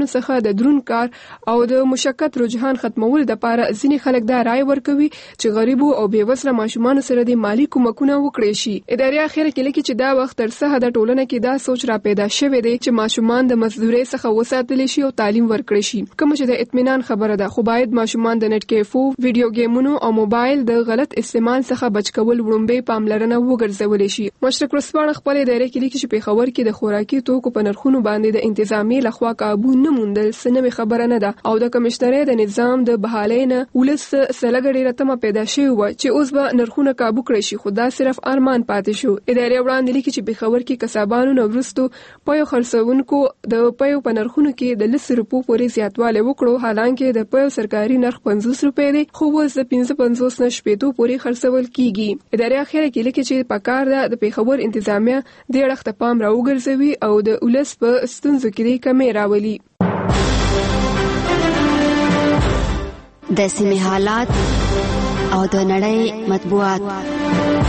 د درون کار او د مشقت رجحان ختمولو لپاره ځینې خلک دا رائے ورکوي چې غریبو او بیوزله ماشومان سره د مالی کومکونه وکړي شي. ادارې اخر کې لیکي چې دا وخت تر څه د ټولنه کې دا سوچ را پیدا شوی دی چې ماشومان د مزدوري څخه وساتل شي او تعلیم ورکړي شي. کوم چې د اطمینان خبره ده، خو باید ماشومان د نت کیفو، ویډیو گیمونو او موبایل د غلط استعمال څخه بچ کول وړاندې پاملرنه وګرځول شي. مشرق ورځپاڼه خپل ادارې کې لیکي چې پیښور کې د خوراکي توکو په نرخونو باندې د انتظامی لخوا قابو نه موندل سنوي خبره نه ده او د کمشنرۍ د نظام د بحالۍ نه ولس سلګړې رتمه پیدا شوی و چې اوس به نرخونه قابو کړی شي، خو دا صرف ارمان پاتې شو. ادارې وړاندې لیکي چې پیښور کې کسبانو نو ورستو پيو خرڅونکو د پيو په نرخونو کې د لس روپو پورې زیاتوالی وکړو، حالانکه د پيو سرکاري نرخ پنځوس روپۍ دی خو اوس د پنځه پنځوس نه شپېتو پورې خرڅول کیږي. ادارې اخر کې لیکي چې پکار ده د پیښور انتظامیه د اړخ ته پام راوګرځوي او د ولس په ستونزو کې کمی راولي. د سیمې حالات او د نړۍ مطبوعات.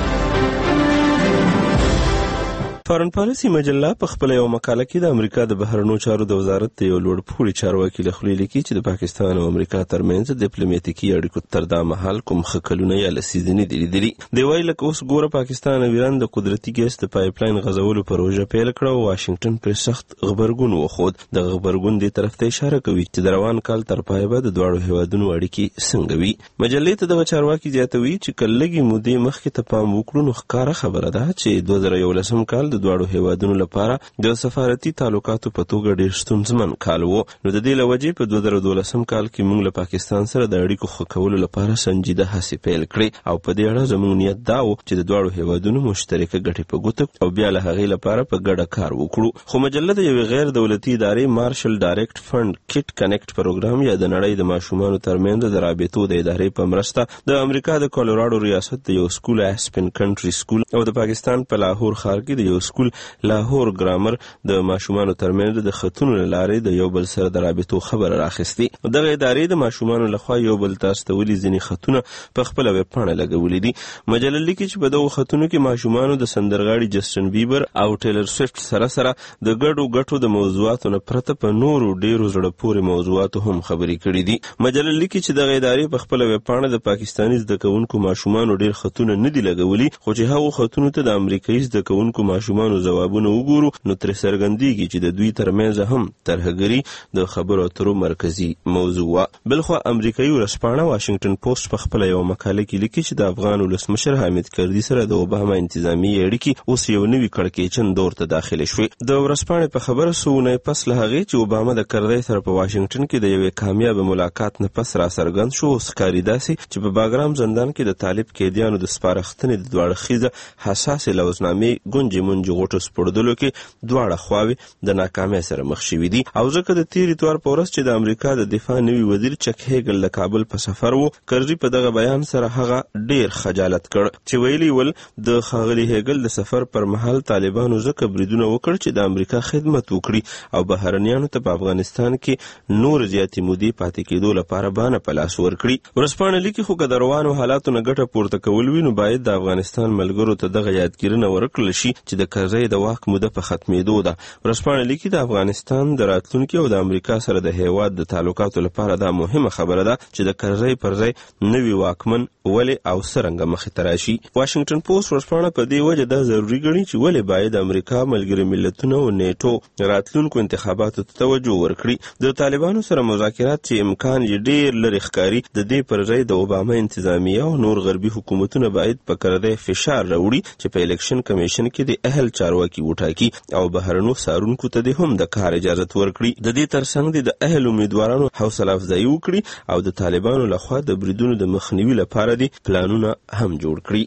فارن پالیسی مجله په خپل یو مقاله کې د امریکا د بهرنیو چارو د وزارت د یو لوړپوړي چارواکي له خولې لیکي چې د پاکستان او امریکا ترمنځ د ډیپلوماټیکي اړیکو تر دا مهال کوم خکلونه یا لسیزنې دي لیدلي. دی وایي لکه اوس ګوره پاکستان او ایران د قدرتي ګیس د پایپ لاین غځولو پروژه پیل کړه او واشنگټن پر سخت غبرګون وښود. د غبرګون دې طرف ته اشاره کوي چې د روان کال تر پایه به د دواړو هیوادونو اړیکې څنګه وي. مجلې ته دغه چارواکي زیاتوي چې که لږې مودې مخکې ته پام وکړو نو ښکاره خبره ده چې دوه زره یولسم کال د دواړو هیوادونو لپاره د سفارتي تعلقاتو په توګه ډېر ستونزمن کال و. نو د دې له وجې په دوه زره دولسم کال کې موږ له پاکستان سره د اړیکو ښه کولو لپاره سنجیده هڅې پیل کړې او په دې اړه زموږ نیت دا و چې د دواړو هیوادونو مشترکه ګټې په ګوته او بیا له هغې لپاره په ګډه کار وکړو. خو مجله د یوې غیر دولتي ادارې مارشل ډایرکټ فنډ کټ کنیکټ پروګرام یا د نړۍ د ماشومانو ترمنځ د رابطو د ادارې په مرسته د امریکا د کولوراډو ریاست د یو سکول اسپن کنټري سکول او د پاکستان په لاهور ښار کې د یو سکول لاهور ګرامر د ماشومانو ترمنځ د خطونو لارې د یو بل سره د رابطو خبره راخستي. دغه ادارې د ماشومانو لخوا یو بل تاسو ته ولې ځینې خطونه په خپل ویب پاڼه لګولې دي. مجله لیکي چې په دغه خطونو کې ماشومانو د سندرغاړي جسټن بیبر او ټیلر سویفټ سره سره د ګډو ګټو د موضوعاتو نه پرته په نورو ډیرو زړه پورې موضوعاتو هم خبرې کړې دي. مجله لیکي چې دغه ادارې په خپل ویب پاڼه د پاکستاني زده کوونکو ماشومانو ډیر خطونه نه دي لګولي، خو چې هغه خطونو ته د امریکایي زده کوونکو ماشومانو ځوابونه وګورو نو تر څرګندېږي چې د دوی ترمنځ هم ترهګري د خبرو اترو مرکزي موضوع وه. بلخوا امریکایي ورځپاڼه واشنگټن پوسټ په خپله یوه مقاله کې لیکي چې د افغان ولسمشر حامد کرزي سره د اوباما انتظامي اړیکې اوس یو نوي کړکېچن دور ته داخله شوې. د ورځپاڼې په خبره څو اونۍ پس له هغې چې اوباما د کرزي سره په واشنګټن کې د یوې کامیابه ملاقات نه پس راڅرګند شو، اوس ښکاري داسې چې په باګرام زندان کې د طالب قیدیانو د سپارښتنې د دواړه خیزه حساسې لوظنامې ګونجې منجې غوټو سپړدلو کې دواړه خواوې د ناکامۍ سره مخ شوي دي. او ځکه د تېر اتوار په ورځ چې د امریکا د دفاع نوي وزیر چک هیګل د کابل په سفر و، کرزي په دغه بیان سره هغه ډیر خجالت کړ چې ویلي ول د ښاغلي هیګل د سفر پر مهال طالبانو ځکه بریدونه وکړ چې د امریکا خدمت وکړي او بهرنیانو ته په افغانستان کې نور زیاتې مودې پاتې کېدو لپاره بانه په لاس ورکړي. ورځپاڼه لیکي خو که د روانو حالاتو نه ګټه پورته کول وي نو باید د افغانستان ملګرو ته دغه یادګیرونه ورکړل شي چې د کرزي د واک موده په ختمېدو ده. ورځپاڼه لیکي د افغانستان د راتلونکي او د امریکا سره د هیواد د تعلقاتو لپاره دا مهمه خبره ده چې د کرزي پر ځای نوي واکمن ولې او څرنګه مخې ته راشي. واشنګټن پوسټ ورځپاڼه په دې وجه دا ضروري ګڼي چې ولې باید امریکا ملګري ملتونه او نیټو راتلونکو انتخاباتو ته توجه ورکړي. د طالبانو سره مذاکرات چې امکان یې ډیر لرې ښکاري، د دې پر ځای د اوباما انتظامیه او نور غربي حکومتونه باید په کرزي فشار راوړي چې په الیکشن کمیشن کې د اهل چارواکي وټاکي او بهرنو څارونکو ته هم د کار اجازه ورکړي. د دې ترڅنګ د اهل امیدوارانو حوصله افزایي وکړي او د طالبانو لخوا د بریدونو د مخنیوي لپاره دي پلانونه هم جوړ کړي.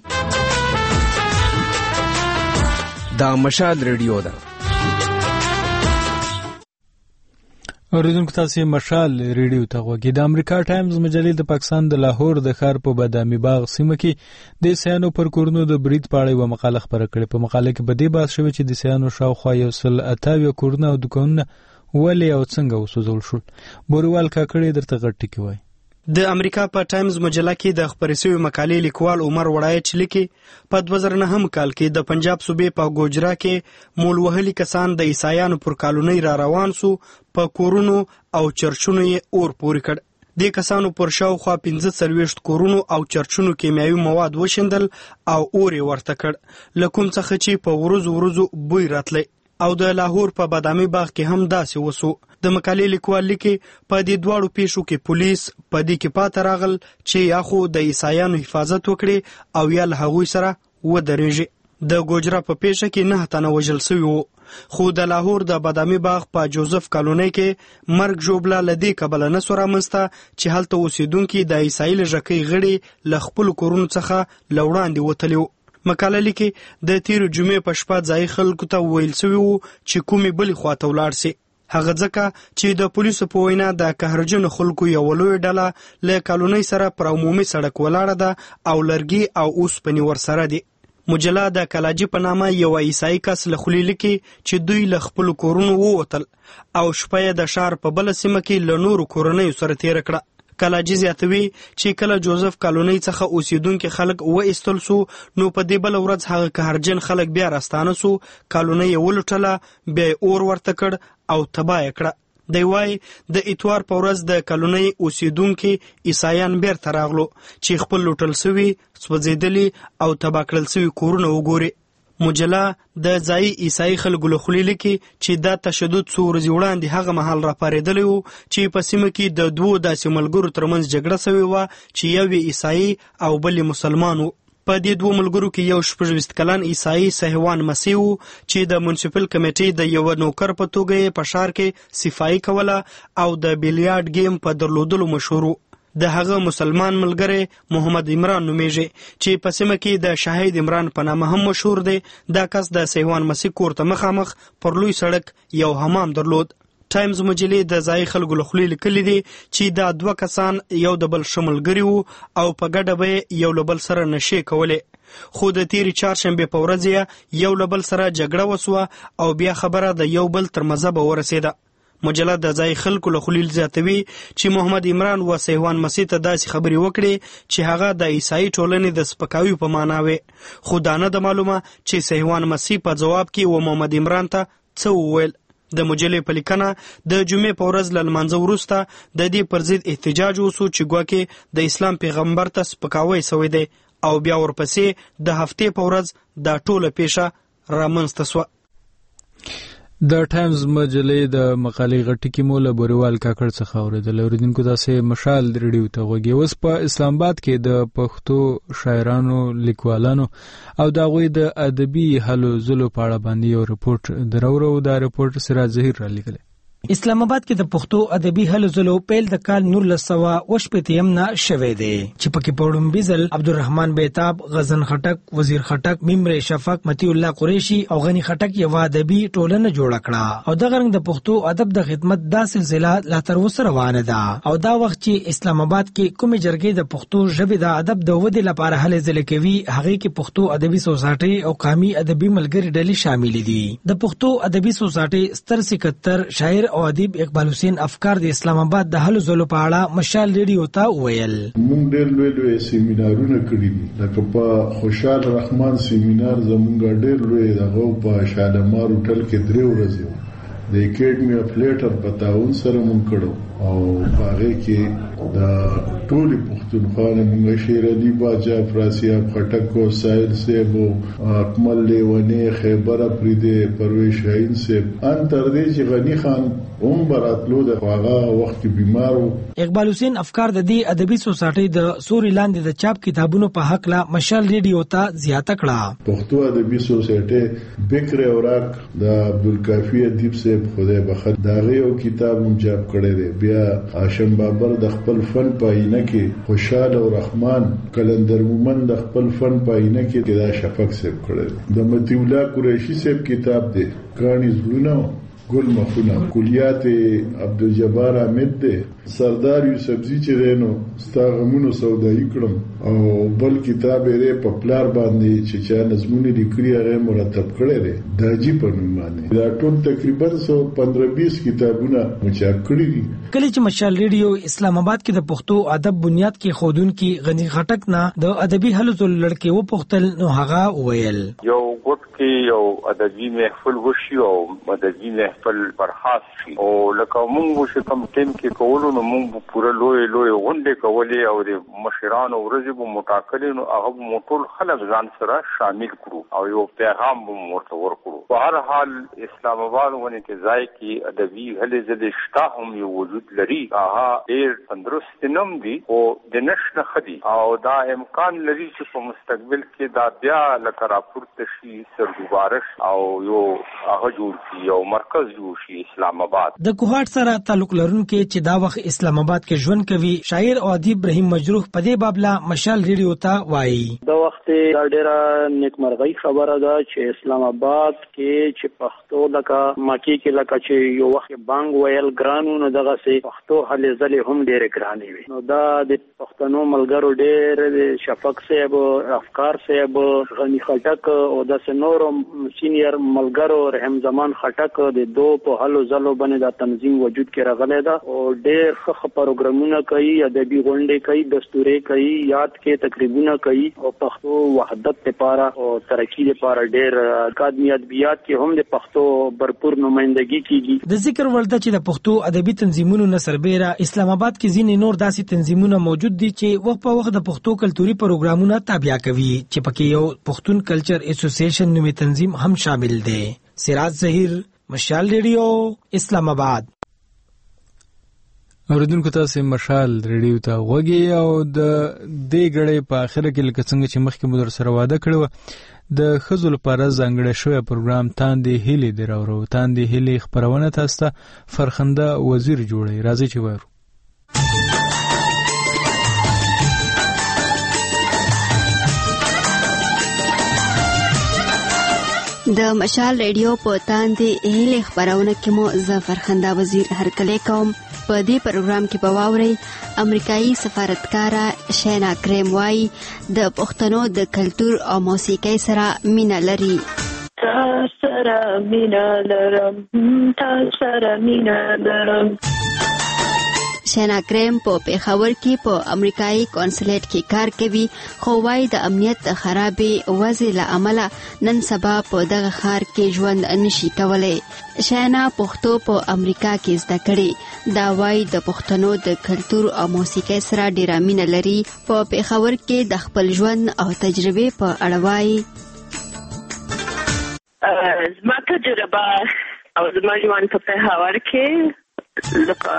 دا مشال ریډیو ده. اوریدونکو تاسو مشال ریډیو ته غوږی. د امریکا ټایمز مجلې د پاکستان د لاهور د ښار په بادامي باغ سیمه کې د سیانو پر کورونو د برید په اړه یوه مقاله خپره کړې. په مقاله کې په دې بحث شوی چې د سیانو شاوخوا یو سل اتاویه کورونه او دوکانونه ولې او څنګه وسوځول شول. بوروال کاکړی درته غټ ټکی وایي. د امریکا په ټایمز مجله کې د خپرې شوې مقالې لیکوال عمر وړایچ لیکي په دوه زره نهم کال کې د پنجاب صوبې په ګوجرا کې مول وهلي کسان د عیسایانو پر کالونۍ را روان سو، په کورونو او چرچونو یې اور پورې کړ. د کسانو پر شاوخوا پنځه څلوېښت کورونو او چرچونو کیمیاوي مواد وشیندل او اور یې ورته کړ، له کوم څخه چې په ورځو ورځو بوی راتلی. او د لاهور په بادامي باغ کې هم داسې وسو. د مقالې لیکوال لیکي په دې دواړو پیښو کې پولیس په دې کې پاته راغل چې یا خو د عیسایانو حفاظت وکړي او یا له هغوی سره ودرېږي. د ګوجرا په پیښه کې نه تنه وژل سوي وو، خو د لاهور د بادامي باغ په جوزف کالونۍ کې مرګ ژوبله له دې کبله نه سو رامنځته چې هلته اوسېدونکي د عیسایي لږکۍ غړي له خپلو کورونو څخه له وړاندې وتلي وو. مقاله لیکي د تیرو جمعې په شپه ځایي خلکو ته ویل سوي وو چې کومې بلې خواته ولاړ سي، هغه ځکه چې د پولیسو په وینا د قهرجنو خلکو یو لوی ډله له کالونۍ سره پر عمومي سړک ولاړه ده او لرګي او اوسپنې ورسره دي. مجله د کلاجي په نامه یو عیسایي کس له خولې لیکي چې دوی له خپلو کورونو ووتل او شپه یې د ښار په بله سیمه کې له نورو کورنیو سره تېره کړه. کلاجي زیاتوي چې کله جوزف کالونۍ څخه اوسېدونکي خلک وایستل سو نو په دې بله ورځ هغه قهرجن خلک بیا راستانه سو، کالونۍ یې ولوټله، بیا یې اور ورته کړ او تباه یې کړه. دی وایي د اتوار په ورځ د کالونۍ اوسېدونکي عیسایان بیرته راغلو چې خپل لوټل سوي، سوځېدلي او تباه کړل سوي کورونه وګوري. مجله د ځایي عیسایي خلکو له خولې لیکي چې دا تشدد څو ورځې وړاندې هغه مهال راپارېدلی و چې په سیمه کې د دوو داسې ملګرو ترمنځ جګړه سوې وه چې یو یې عیسایي او بل یې مسلمان و. په دې دوو ملګرو کې یو شپږ ویشت کلن عیسایي صهیوان مسیح و چې د منسیپل کمیټې د یوه نوکر په توګه یې په ښار کې صفایي کوله او د بیلیارډ ګیم په درلودلو مشهور و. د هغه مسلمان ملګری محمد عمران نومیږي چې په سیمه کې د شاهد عمران په نامه هم مشهور دی. دا کس د صهیوان مسیح کور ته مخامخ پر لوی سړک یو حمام درلود. ټایمز مجلې د ځایي خلکو له خولې لیکلي دي چې دا دوه کسان یو د بل ښه ملګري وو او په ګډه به یو له بل سره نشې کولې، خو د تیرې چهارشنبې په ورځ یې یو له بل سره جګړه وسوه او بیا خبره د یو بل تر مذهبه ورسېده. مجله د ځای خلکو له خولې زیاتوي چې محمد عمران و صهیوان مسیح ته داسې خبرې وکړي چې هغه د عیسایي ټولنې د سپکاوي په معنا وي، خو دا نه ده معلومه چې صهیوان مسیح په ځواب کې و محمد عمران ته څه وویل. د مجلې په لیکنه د جمعې په ورځ له لمانځه وروسته د دې پر ضد احتجاج وسو چې ګواکې د اسلام پیغمبر ته سپکاوی سوی دی او بیا ورپسې د هفتې په ورځ دا ټوله پیښه رامنځته سوه. د ټایمز مجلې د مقالې غټ کې مو له بوریوال کاکړ څخه اوریدل. اوریدونکو داسې مشال ریډیو ته غوږی. اوس په اسلام آباد کې د پښتو شاعرانو، لیکوالانو او د هغوی د ادبي هلو ځلو په اړه باندې یو رپورټ درورو. دا رپورټ سراج ظهیر را لیکلی. اسلام آباد کې د پښتو ادبي هلو ځلو پیل د کال نولس سوه اوشپېتم نه شوی دی چې پکې په وړومبي ځل عبدالرحمن بیتاب، غزن خټک، وزیر خټک، ممر شفق، مطیع الله قریشي او غنی خټک یوه ادبي ټولنه جوړه کړه او دغه رنګ د پښتو ادب د خدمت دا سلسله لا تر اوسه روانه ده. او دا وخت چې اسلام آباد کې کومې جرګې د پښتو ژبې د ادب د ودې لپاره هلې ځلې کوي، هغې کې پښتو ادبي سوسایټي او قامي ادبي ملګري ډلې شاملې دي. د پښتو ادبي سوسایټي ستر سکتر شاعر او ادیب اقبال حسین افکار د اسلام آباد د هلو ځلو په اړه مشال ریډیو ته وویل. موږ ډېر لوی لوی سیمینارونه کړي دي، لکه په خوشحال رحمان سیمینار زموږ ډېر لوی دغه په شالمار هوټل کې درې ورځې و. د اکیډمي اف لیټر په تعاون سره مونږ کړو او په هغې کې د ټولې پښتونخوا نه مونږ شیر علي باچا، افراسیاب خټک، سایل صاحب، اکمل لیونی، خیبر افریدی، پرویز شاهین صاحب، ان تر دې چې غني خان هم براتلو د هغه وخت کې بیمار و. اقبال حسین افکار د دې ادبي سوسایټي د سوري لاندې د چاپ کتابونو په حق لا مشال ریډیو ته زیاته کړه. پښتو ادبي سوسایټي بکر اوراق د عبدالکافي ادیب صاحب خدای بخښ دا غيو کتاب هم چاپ کړی دی. بیا هاشم بابر د خپل فن پاینه کې خوشحال او رحمان، کلندر مومن د خپل فن پاینه کې دا شفق صاحب کړی دی. د مطیع الله قریشي صاحب کتاب دی کانی زړونه ګل مخونه کلیات عبدالجبار احمد دې سردار یوسفزي چې رینو ستاغمونو سودایي کړم او بل کتاب یې په پلار باندې چې چا نظمونه لیکلي هغه مرتب کړی دی داجی په نوم باندې دا ټول تقریبا سو پندرہ بیس کتابونه مچاپ کړی دي. کله چې مشال ریډیو اسلام آباد کې د پښتو ادب بنیاد کې خودونکو غنی غټک نه د ادبي حلو لړکې و پختل نو هغه ویل یو ګوت کې یو ادبي محفل وشي او ادبي محفل برخاص شي او لکه موږ چې کوم ټیم کې کولو نو موږ پوره لوی لوی غونډې کولې او د مشرانو ورځې به متاکلین او هغه موټول خلک ځان سره شامل کړو او یو پیغام به ورته ورکړو. په هر حال اسلام آباد ونه کې ځای کې ادبي هلې ځلې شته هم یو وجود لري هغه ډېر تندرست نوم دي او د نشنه خدي او دا امکان لري چې په مستقبل کې دا بیا لکه راپورته شي سرګبارش او یو هغه جوړ شي یو مرکز جوړ شي اسلام آباد. د کوهاټ سره تعلق لرونکو چې دا وخت اسلام آباد کې ژوند کوي شاعر او ادیب ابراهیم مجروح په دې بابلا مشال ریډیو ته وایي دا وخت دا ډېره نیکمرغي خبره ده چې اسلام آباد کې چې پښتو لکه مکی کې لکه چې یو وخت بانګ ویل ګرانو نه دغه سي پښتو هلې ځلې هم ډېر ګرانې وي نو دا د پښتنو ملګرو ډېر شفق صاحب افکار صاحب غنی خټک او د سنور سینیئر ملګرو رحم زمان خټک د دو په هلو ځلو باندې دا تنظیم وجود کې راغلی دا او ډېر ښه پروګرامونه کوي ادبي غونډې کوي دستورې کوي یاد کې تقریبونه کوي او پښتو وحدت لپاره او ترقی لپاره ډېر اکاډمي ادبیات کې هم د پښتو برپور نمائندګي کیږي. د ذکر ورته چې د پښتو ادبي تنظیمونو نه سربېره اسلام آباد کې ځینې نور داسې تنظیمونه موجود دي چې وخت په وخت د پښتو کلتوري پروګرامونه تابع کوي چې پکې یو پښتون کلچر اسوسییشن نومي تنظیم هم شامل دی. سراج ظهیر مشال ریډیو اسلام آباد. اوریدونکو تاسو مشال ریډیو ته غوږی او د دې غړې په اخر کې لکه څنګه چې مخکې مو در سره واده کړو د خزو لپاره ځانګړی شوی پروګرام تاندې هیلې دی راوړو. تاندې هیلې خپرونه تاسو ته فرخنده وزیر جوړي راځي چې وایو د مشال ریډیو په تاندې هیلې خپرونه کې مو زه فرخنده وزیر هرکلی کوم. په دې پروګرام کې به واورئ امریکایي سفارتکاره شینا کریم وايي د پښتنو د کلتور او موسیقۍ سره مینه لري. تا سره مینه لرم تا سره مینه لرم. شینا کریم په پیښور کې په امریکایي کونسلیټ کې کار کوي خو وايي د امنیت د خرابې وضع له امله نن سبا په دغه ښار کې ژوند نشي کولی. شینا پښتو په امریکا کې زده کړې. دا وايي د پښتنو د کلتور او موسیقۍ سره ډېره مینه لري. په پیښور کې د خپل ژوند او تجربې په اړه وايي زما تجربه او زما ژوند په پیښور کې لکه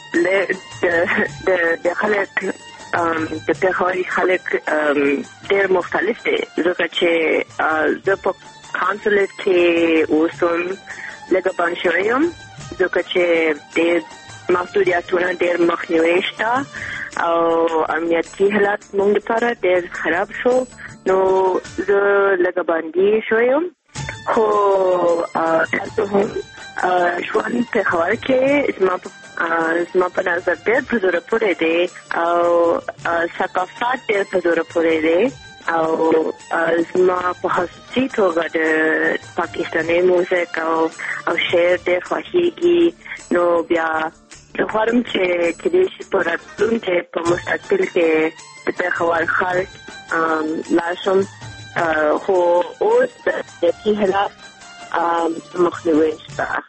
د خلک د پیښوري خلک ډېر مختلف دي ځکه چې زه په کانسلیټ کې اوسم لږه بند شوی یم ځکه چې ډېر محدودیتونه ډېر مخنیوي شته او امنیتي حالات موږ لپاره ډېر خراب شو نو زه لږه بندي شوی یم خو تاسو هم ژوند پیښور کې زما زما په نظر ډېر په زړه پورې دی او ثقافت ډېر په زړه پورې دی او زما په خصوصي توګه د پاکستاني موسیقي او او شعر ډېر خوښیږي نو بیا زه غواړم چې کېدای شي په راتلونکي په مستقبل کې د پیښور خلک لاړ شم خو اوس د امنیتي حالات مخنیوي شته.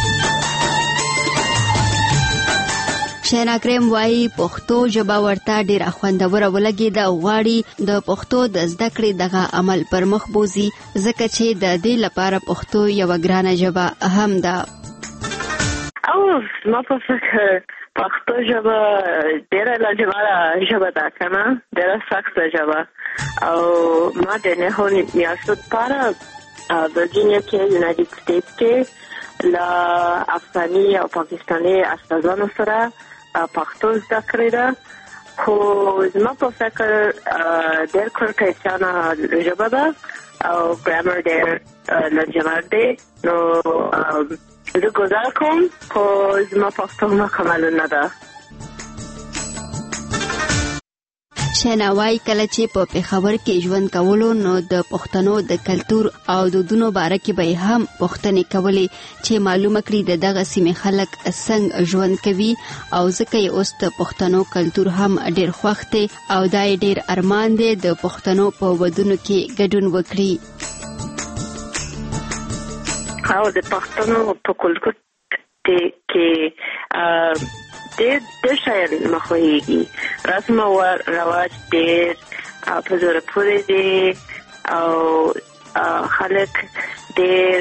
شینا کریم وايي پښتو ژبه ورته ډېره خوندوره ولګېده او غواړي د پښتو د زده کړې دغه عمل پر مخ بوځي ځکه چې د دې لپاره پښتو یوه ګرانه ژبه هم ده. او زما په فکر پښتو ژبه ډېره لاجواله ژبه ده که نه ډېره سخته ژبه او ما د نهو میاشتو دپاره ورجینیا کې یونایټډ سټیټس کې له افغاني او پاکستاني استادانو سره پښتو زده کړې ده خو زما په فکر ډېر کړکېچانه ژبه ده او ګرامر ډېر لنجمر دی نو زه گزار کوم خو زما پښتو مکمل نه ده. شناوای کله چې په پېښور کې ژوند کولو نو د پښتنو د کلتور او دودونو باره کې به هم پوښتنې کولې چې معلومه کړي د دغه سیمې خلک څنګه ژوند کوي او ځکه یې اوس د پښتنو کلتور هم ډېر خوښ دی او دا یې ډېر ارمان دی د پښتنو په ودونو کې ګډون وکړي. او د پښتنو په کلتور کې ډېر ډېر شیان مخویږي. رسم او رواج ډېر په زړه پورې دي او خلک ډېر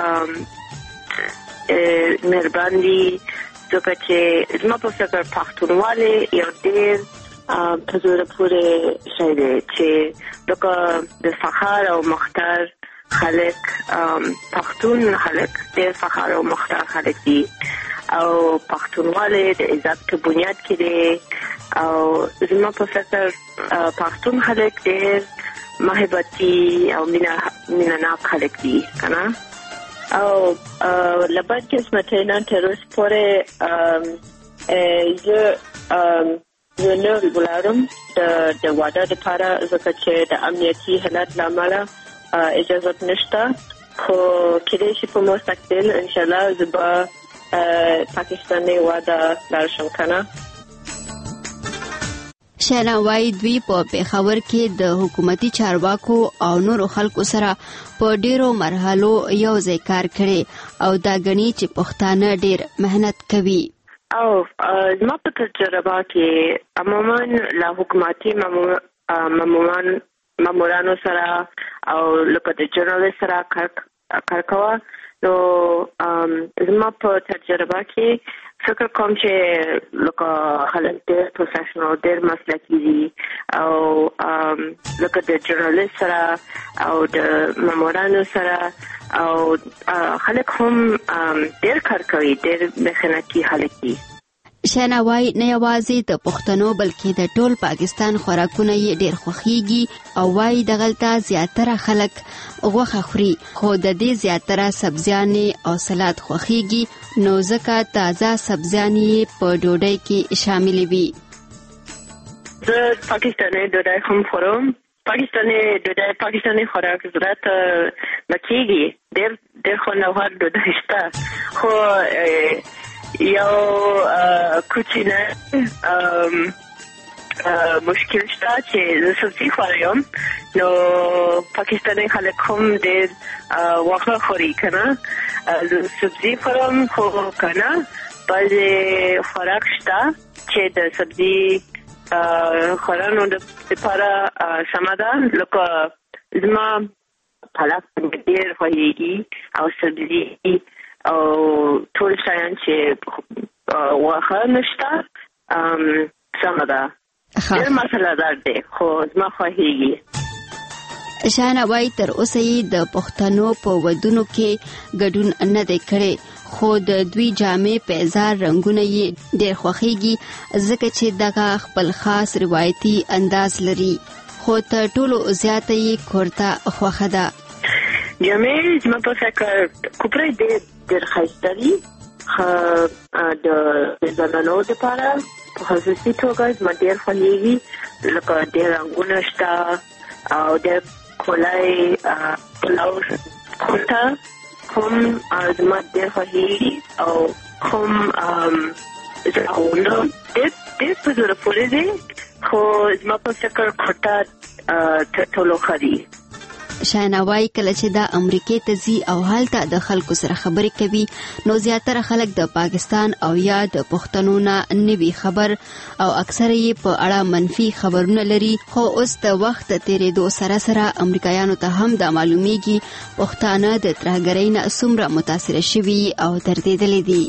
مهربان دي ځکه چې زما په فکر پښتونولي یو ډېر په زړه پورې شی دی چې لکه د فخر او مختار خلک پښتون خلک ډېر فخر او مختار خلک دي او پښتونولي د عزت په بنیاد کې دی او زما په فکر پښتون خلک ډېر محبتي او مینه ناک خلک دي کنه. او لبد قسمت نه تر اوسه پورې زه زه نه ویلارم د واده لپاره ځکه چې د امنیتي حالت له امله اجازه نشته خو کله چې په مستقبل ان شاء الله زه به پاکستاني واده لارشم کنه. شناوای دوی په پېښور کې د حکومتي چارواکو او نورو خلکو سره په ډیرو مرحلو یو ځای کار کړي او دا غني چې پښتانه ډیر مهنت کوي. او زما په تجربه کې عموما له حکومتي ماموران مامورانو سره او لکه د جرنالست سره کار کوه نو زما په تجربه کې فکر کوم چې لکه خلک ډېر پروفیشنل ډېر مسلکي دي او لکه د جرنالست سره او د مامورانو سره او خلک هم ډېر کار کوي ډېر محنتي خلک دي. شناوای نه یوازې د پښتنو بلکې د ټول پاکستان خوراکونه یې ډېر خوښیږي او وايي دغلته زیاتره خلک غوښه خوري خو د دې زیاتره سبزیانې او سلاد خوښیږي نو ځکه تازه سبزیانې په ډوډۍ کې شامل وي. زه پاکستاني ډوډۍ هم خورم. پاکستاني ډوډۍ پاکستاني خوراک زړه ته لکېږي. ډېر ډېر خوندور ډوډۍ شته خو یو کوچینه مشکل شته چې زه سبزي خورم نو پاکستاني خلک هم ډېر غوښه خوري کنه. زه سبزي خورم خو کنه بعضې خوراک شته چې د سبزي خورانو لپاره سمه ده لکه زما پالک ډېر خوښېږي او سبزي او ټول شیان چې غوښه نشته سمه ده ډېر مساله‌دار دی خو زما خوښېږي. شناوای تر اوسه یې د پښتنو په ودونو کې ګډون نه دی کړی خو د دوی جامې پیزار رنګونه یې ډېر خوښېږي ځکه چې دغه خپل خاص روایتي انداز لري خو تر ټولو زیاته یې کورتا خوښه ده. جامې زما په فکر کوپرې ډېر ډېر ښایسته دي د زنانو لپاره په خصوصي توګه زما ډېر خوښېږي لکه ډېر رنګونه شته او ډېر ښکلی بلاوز کورته هم زما ډېر خوښېږي او هم زړونه ډېر ډېر په زړه پورې دي خو زما په فکر کورته تر ټولو ښه دي. شناوای کله چې د امریکې ته ځي او هلته د خلکو سره خبرې کوي نو زیاتره خلک د پاکستان او یا د پښتنو نه نه وي خبر او اکثره یې په اړه منفي خبرونه لري خو اوس د وخت تیریدو سره سره امریکایانو ته هم دا معلومیږي پښتانه د ترهګرۍ نه څومره متاثره شوي او دردېدلي دي.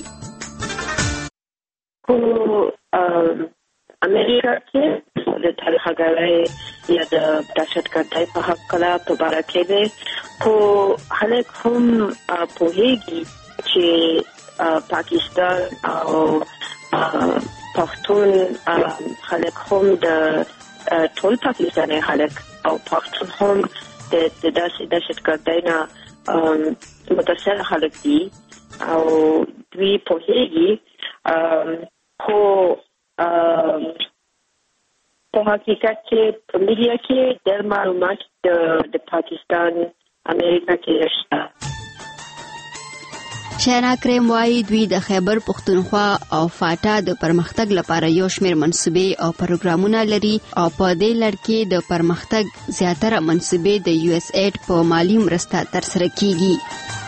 امریکا کې د ترهګرۍ یا د دهشتګردۍ په حواله په باره کې دی خو خلک هم پوهېږي چې پاکستان او پښتون خلک هم د ټول پاکستاني خلک او پښتون هم د داسې دهشتګردۍ نه متاثره خلک دي او دوی په هیګي خو په حقیقت کې په میډیا کې د معلومات د پاکستان امریکا کې شته. شینا کریم وايي دوی د خیبر پختونخوا او فاټا د پرمختګ لپاره یو شمېر منصوبې او پروګرامونه لري او په دې لړ کې د پرمختګ زیاتره منصوبې د یو اس ایډ په مالی مرسته ترسره کیږي.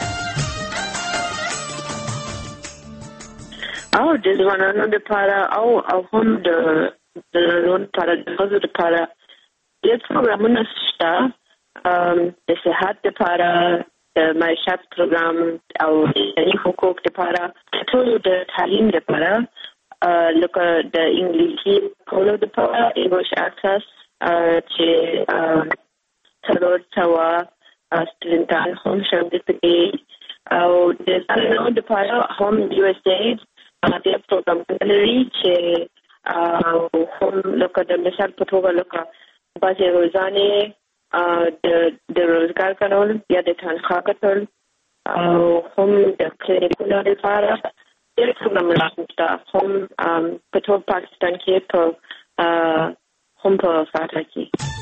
او د ځوانانو لپاره او او هم د د لون لپاره د ښځو لپاره ډېر پروګرامونه شته د صحت لپاره د معیشت پروګرام او د حقوق لپاره ټول د تعلیم لپاره لکه د انګلیسي کولو لپاره انګلیش اکسس چې څلور سوه سټوډنټان هم شامل دي او د ځوانانو لپاره هم یو اس ایډ د پروګرام لري چې هم لکه د مثال په توګه لکه بعضې روزانې د د روزګار کول یا د تنخواه کتل او هم د کلینیکونو لپاره ډېر پروګرامونه شته هم په ټول پاکستان کې په هم په فاټا کې.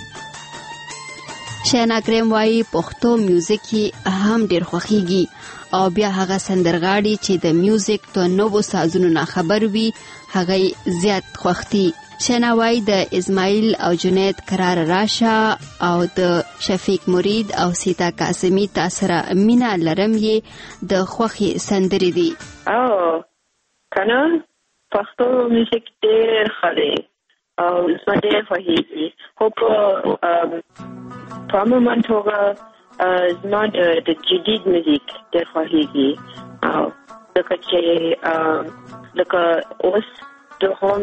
شینا کریم وايي پښتو میوزیک هم ډېر خوښیږي او بیا هغه سندرغاړي چې د میوزیک تو نوو سازونو نه خبر وي هغه زیات خوښتي. شینا وايي د اسماعیل او جنید قرار راشه او د شفیق مرید او سیتا قاسمی تاسره مینا لرم یې د خوښي سندري دي. او کنه پښتو میوزیک ډېر خالي او زما ډېر خوښیږي خو په په عموما توګه زما د جدید میوزیک ډېر خوښیږي او لکه چې لکه اوس د هم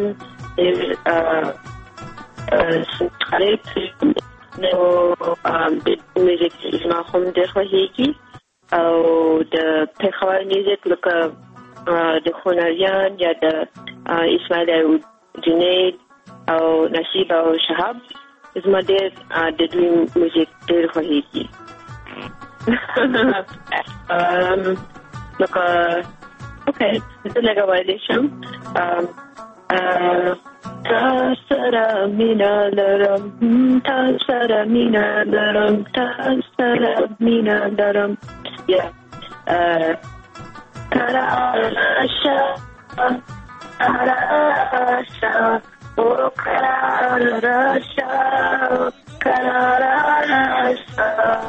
خالد نو د میوزیک زما هم ډېر خوښیږي او د پېښور میوزیک لکه د هنریان یا د اسماعیل او جنید او نصیب او شهاب زما ډېر د دوی میوزیک ډېر خوښیږي. لکه اوکې زه لږه ویلی شم تا سره مینه لرم تا سره مینه لرم تا سره مینه لرم یا کراشه کراشه او کراشه کراشه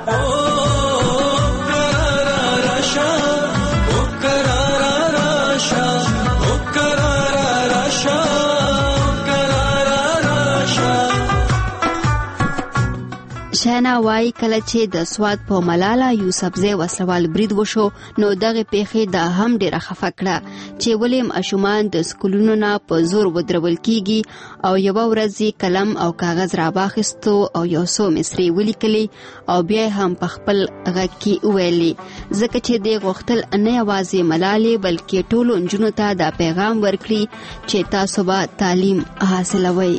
شینا وايي کله چې د سواد په ملاله یوسفزۍ وسلوال برید وشو نو دغه پیښې د هم ډیره خفه کړه چې ولې ماشومان د سکولونو نه په زور ودرول کیږي او یو ورځ قلم او کاغذ را واخیستو او یو څو مصري ولیکلي او بیا هم په خپل غږ کې ویلي ځکه چې د غوښتل نه یوازې ملالې بلکې ټولو نجونو ته دا پیغام ورکړي چې تاسو به تعلیم حاصلوئ.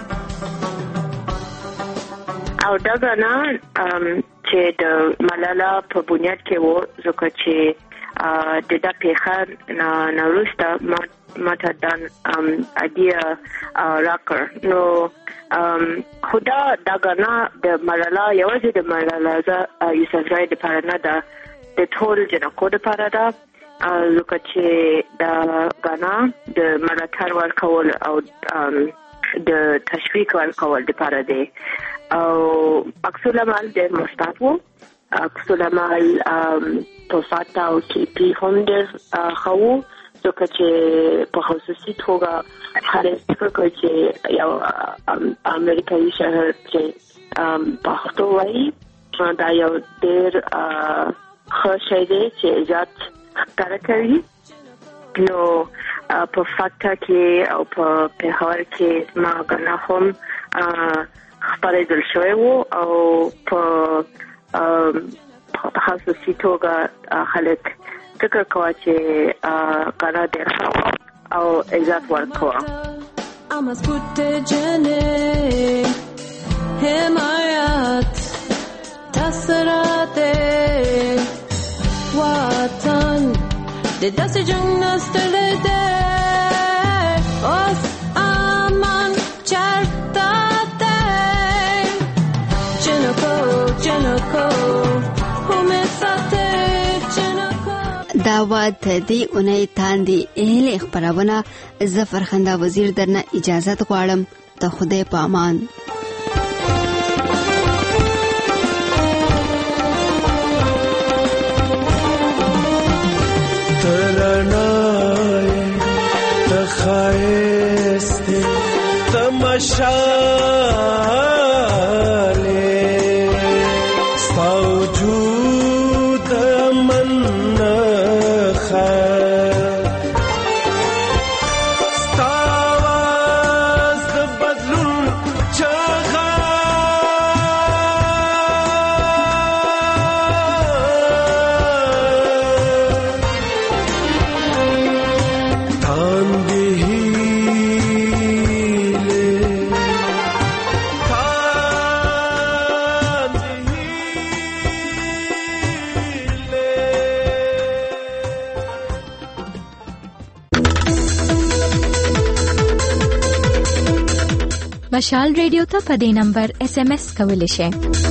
او دا غنا چې د ملالا په بنیاد کې وو ځکه چې د دا پیښه نه وروسته ما ته دا ایډیا راکړ نو خدا دا غنا د ملالا یوازې د ملالا یوسفزۍ لپاره نه ده د ټول جنکو لپاره ده ځکه چې دا غنا د ملاتړ ورکول او د تشویق ورکول لپاره دی او عکس العمل د مثبت وو عکس العمل په فاټا او ټي پي هم ډېر ښه وو ځکه چې په خصوصي توګه هر فکر کوي چې یو امریکایي شهر چې پښتو وایي دا یو ډېر ښه شی دی چې عزت ښکاره کوي نو په فاټا کې او په پېښور کې ما ګڼه هم خپرېدل شوی وو او په خصوصي توګه خلک فکر کوي چې قرار ډېر ښه او عزت ورکوه. حمایت تسرات وطن د داسې جنگ نستلی دی اوس امان چرته دی جنکو جنکو امید ساتي جنکو. دا وا د دې اونۍ تاندې اهلې خپرونه زه فرخنده وزیر درنه اجازت غواړم. د خدای په امان. خایسته تماشاله ستا وجود من خیر ستا آواز د بدلون چغه مشال ریډیو ته په دې نمبر اس ام اس کولی شئ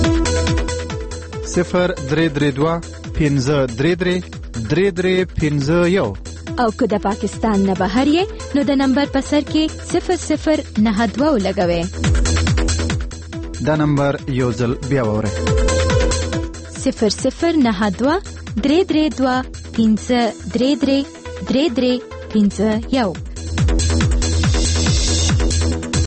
صفر درې درې دوه پنځه درې درې درې درې پنځه یو. او که د پاکستان نه بهر یې نو د نمبر په سر کې صفر صفر نه دوه ولګوئ. دا نمبر یو ځل بیا واورئ. صفر صفر نه دوه درې درې دوه پنځه درې درې درې درې پنځه یو.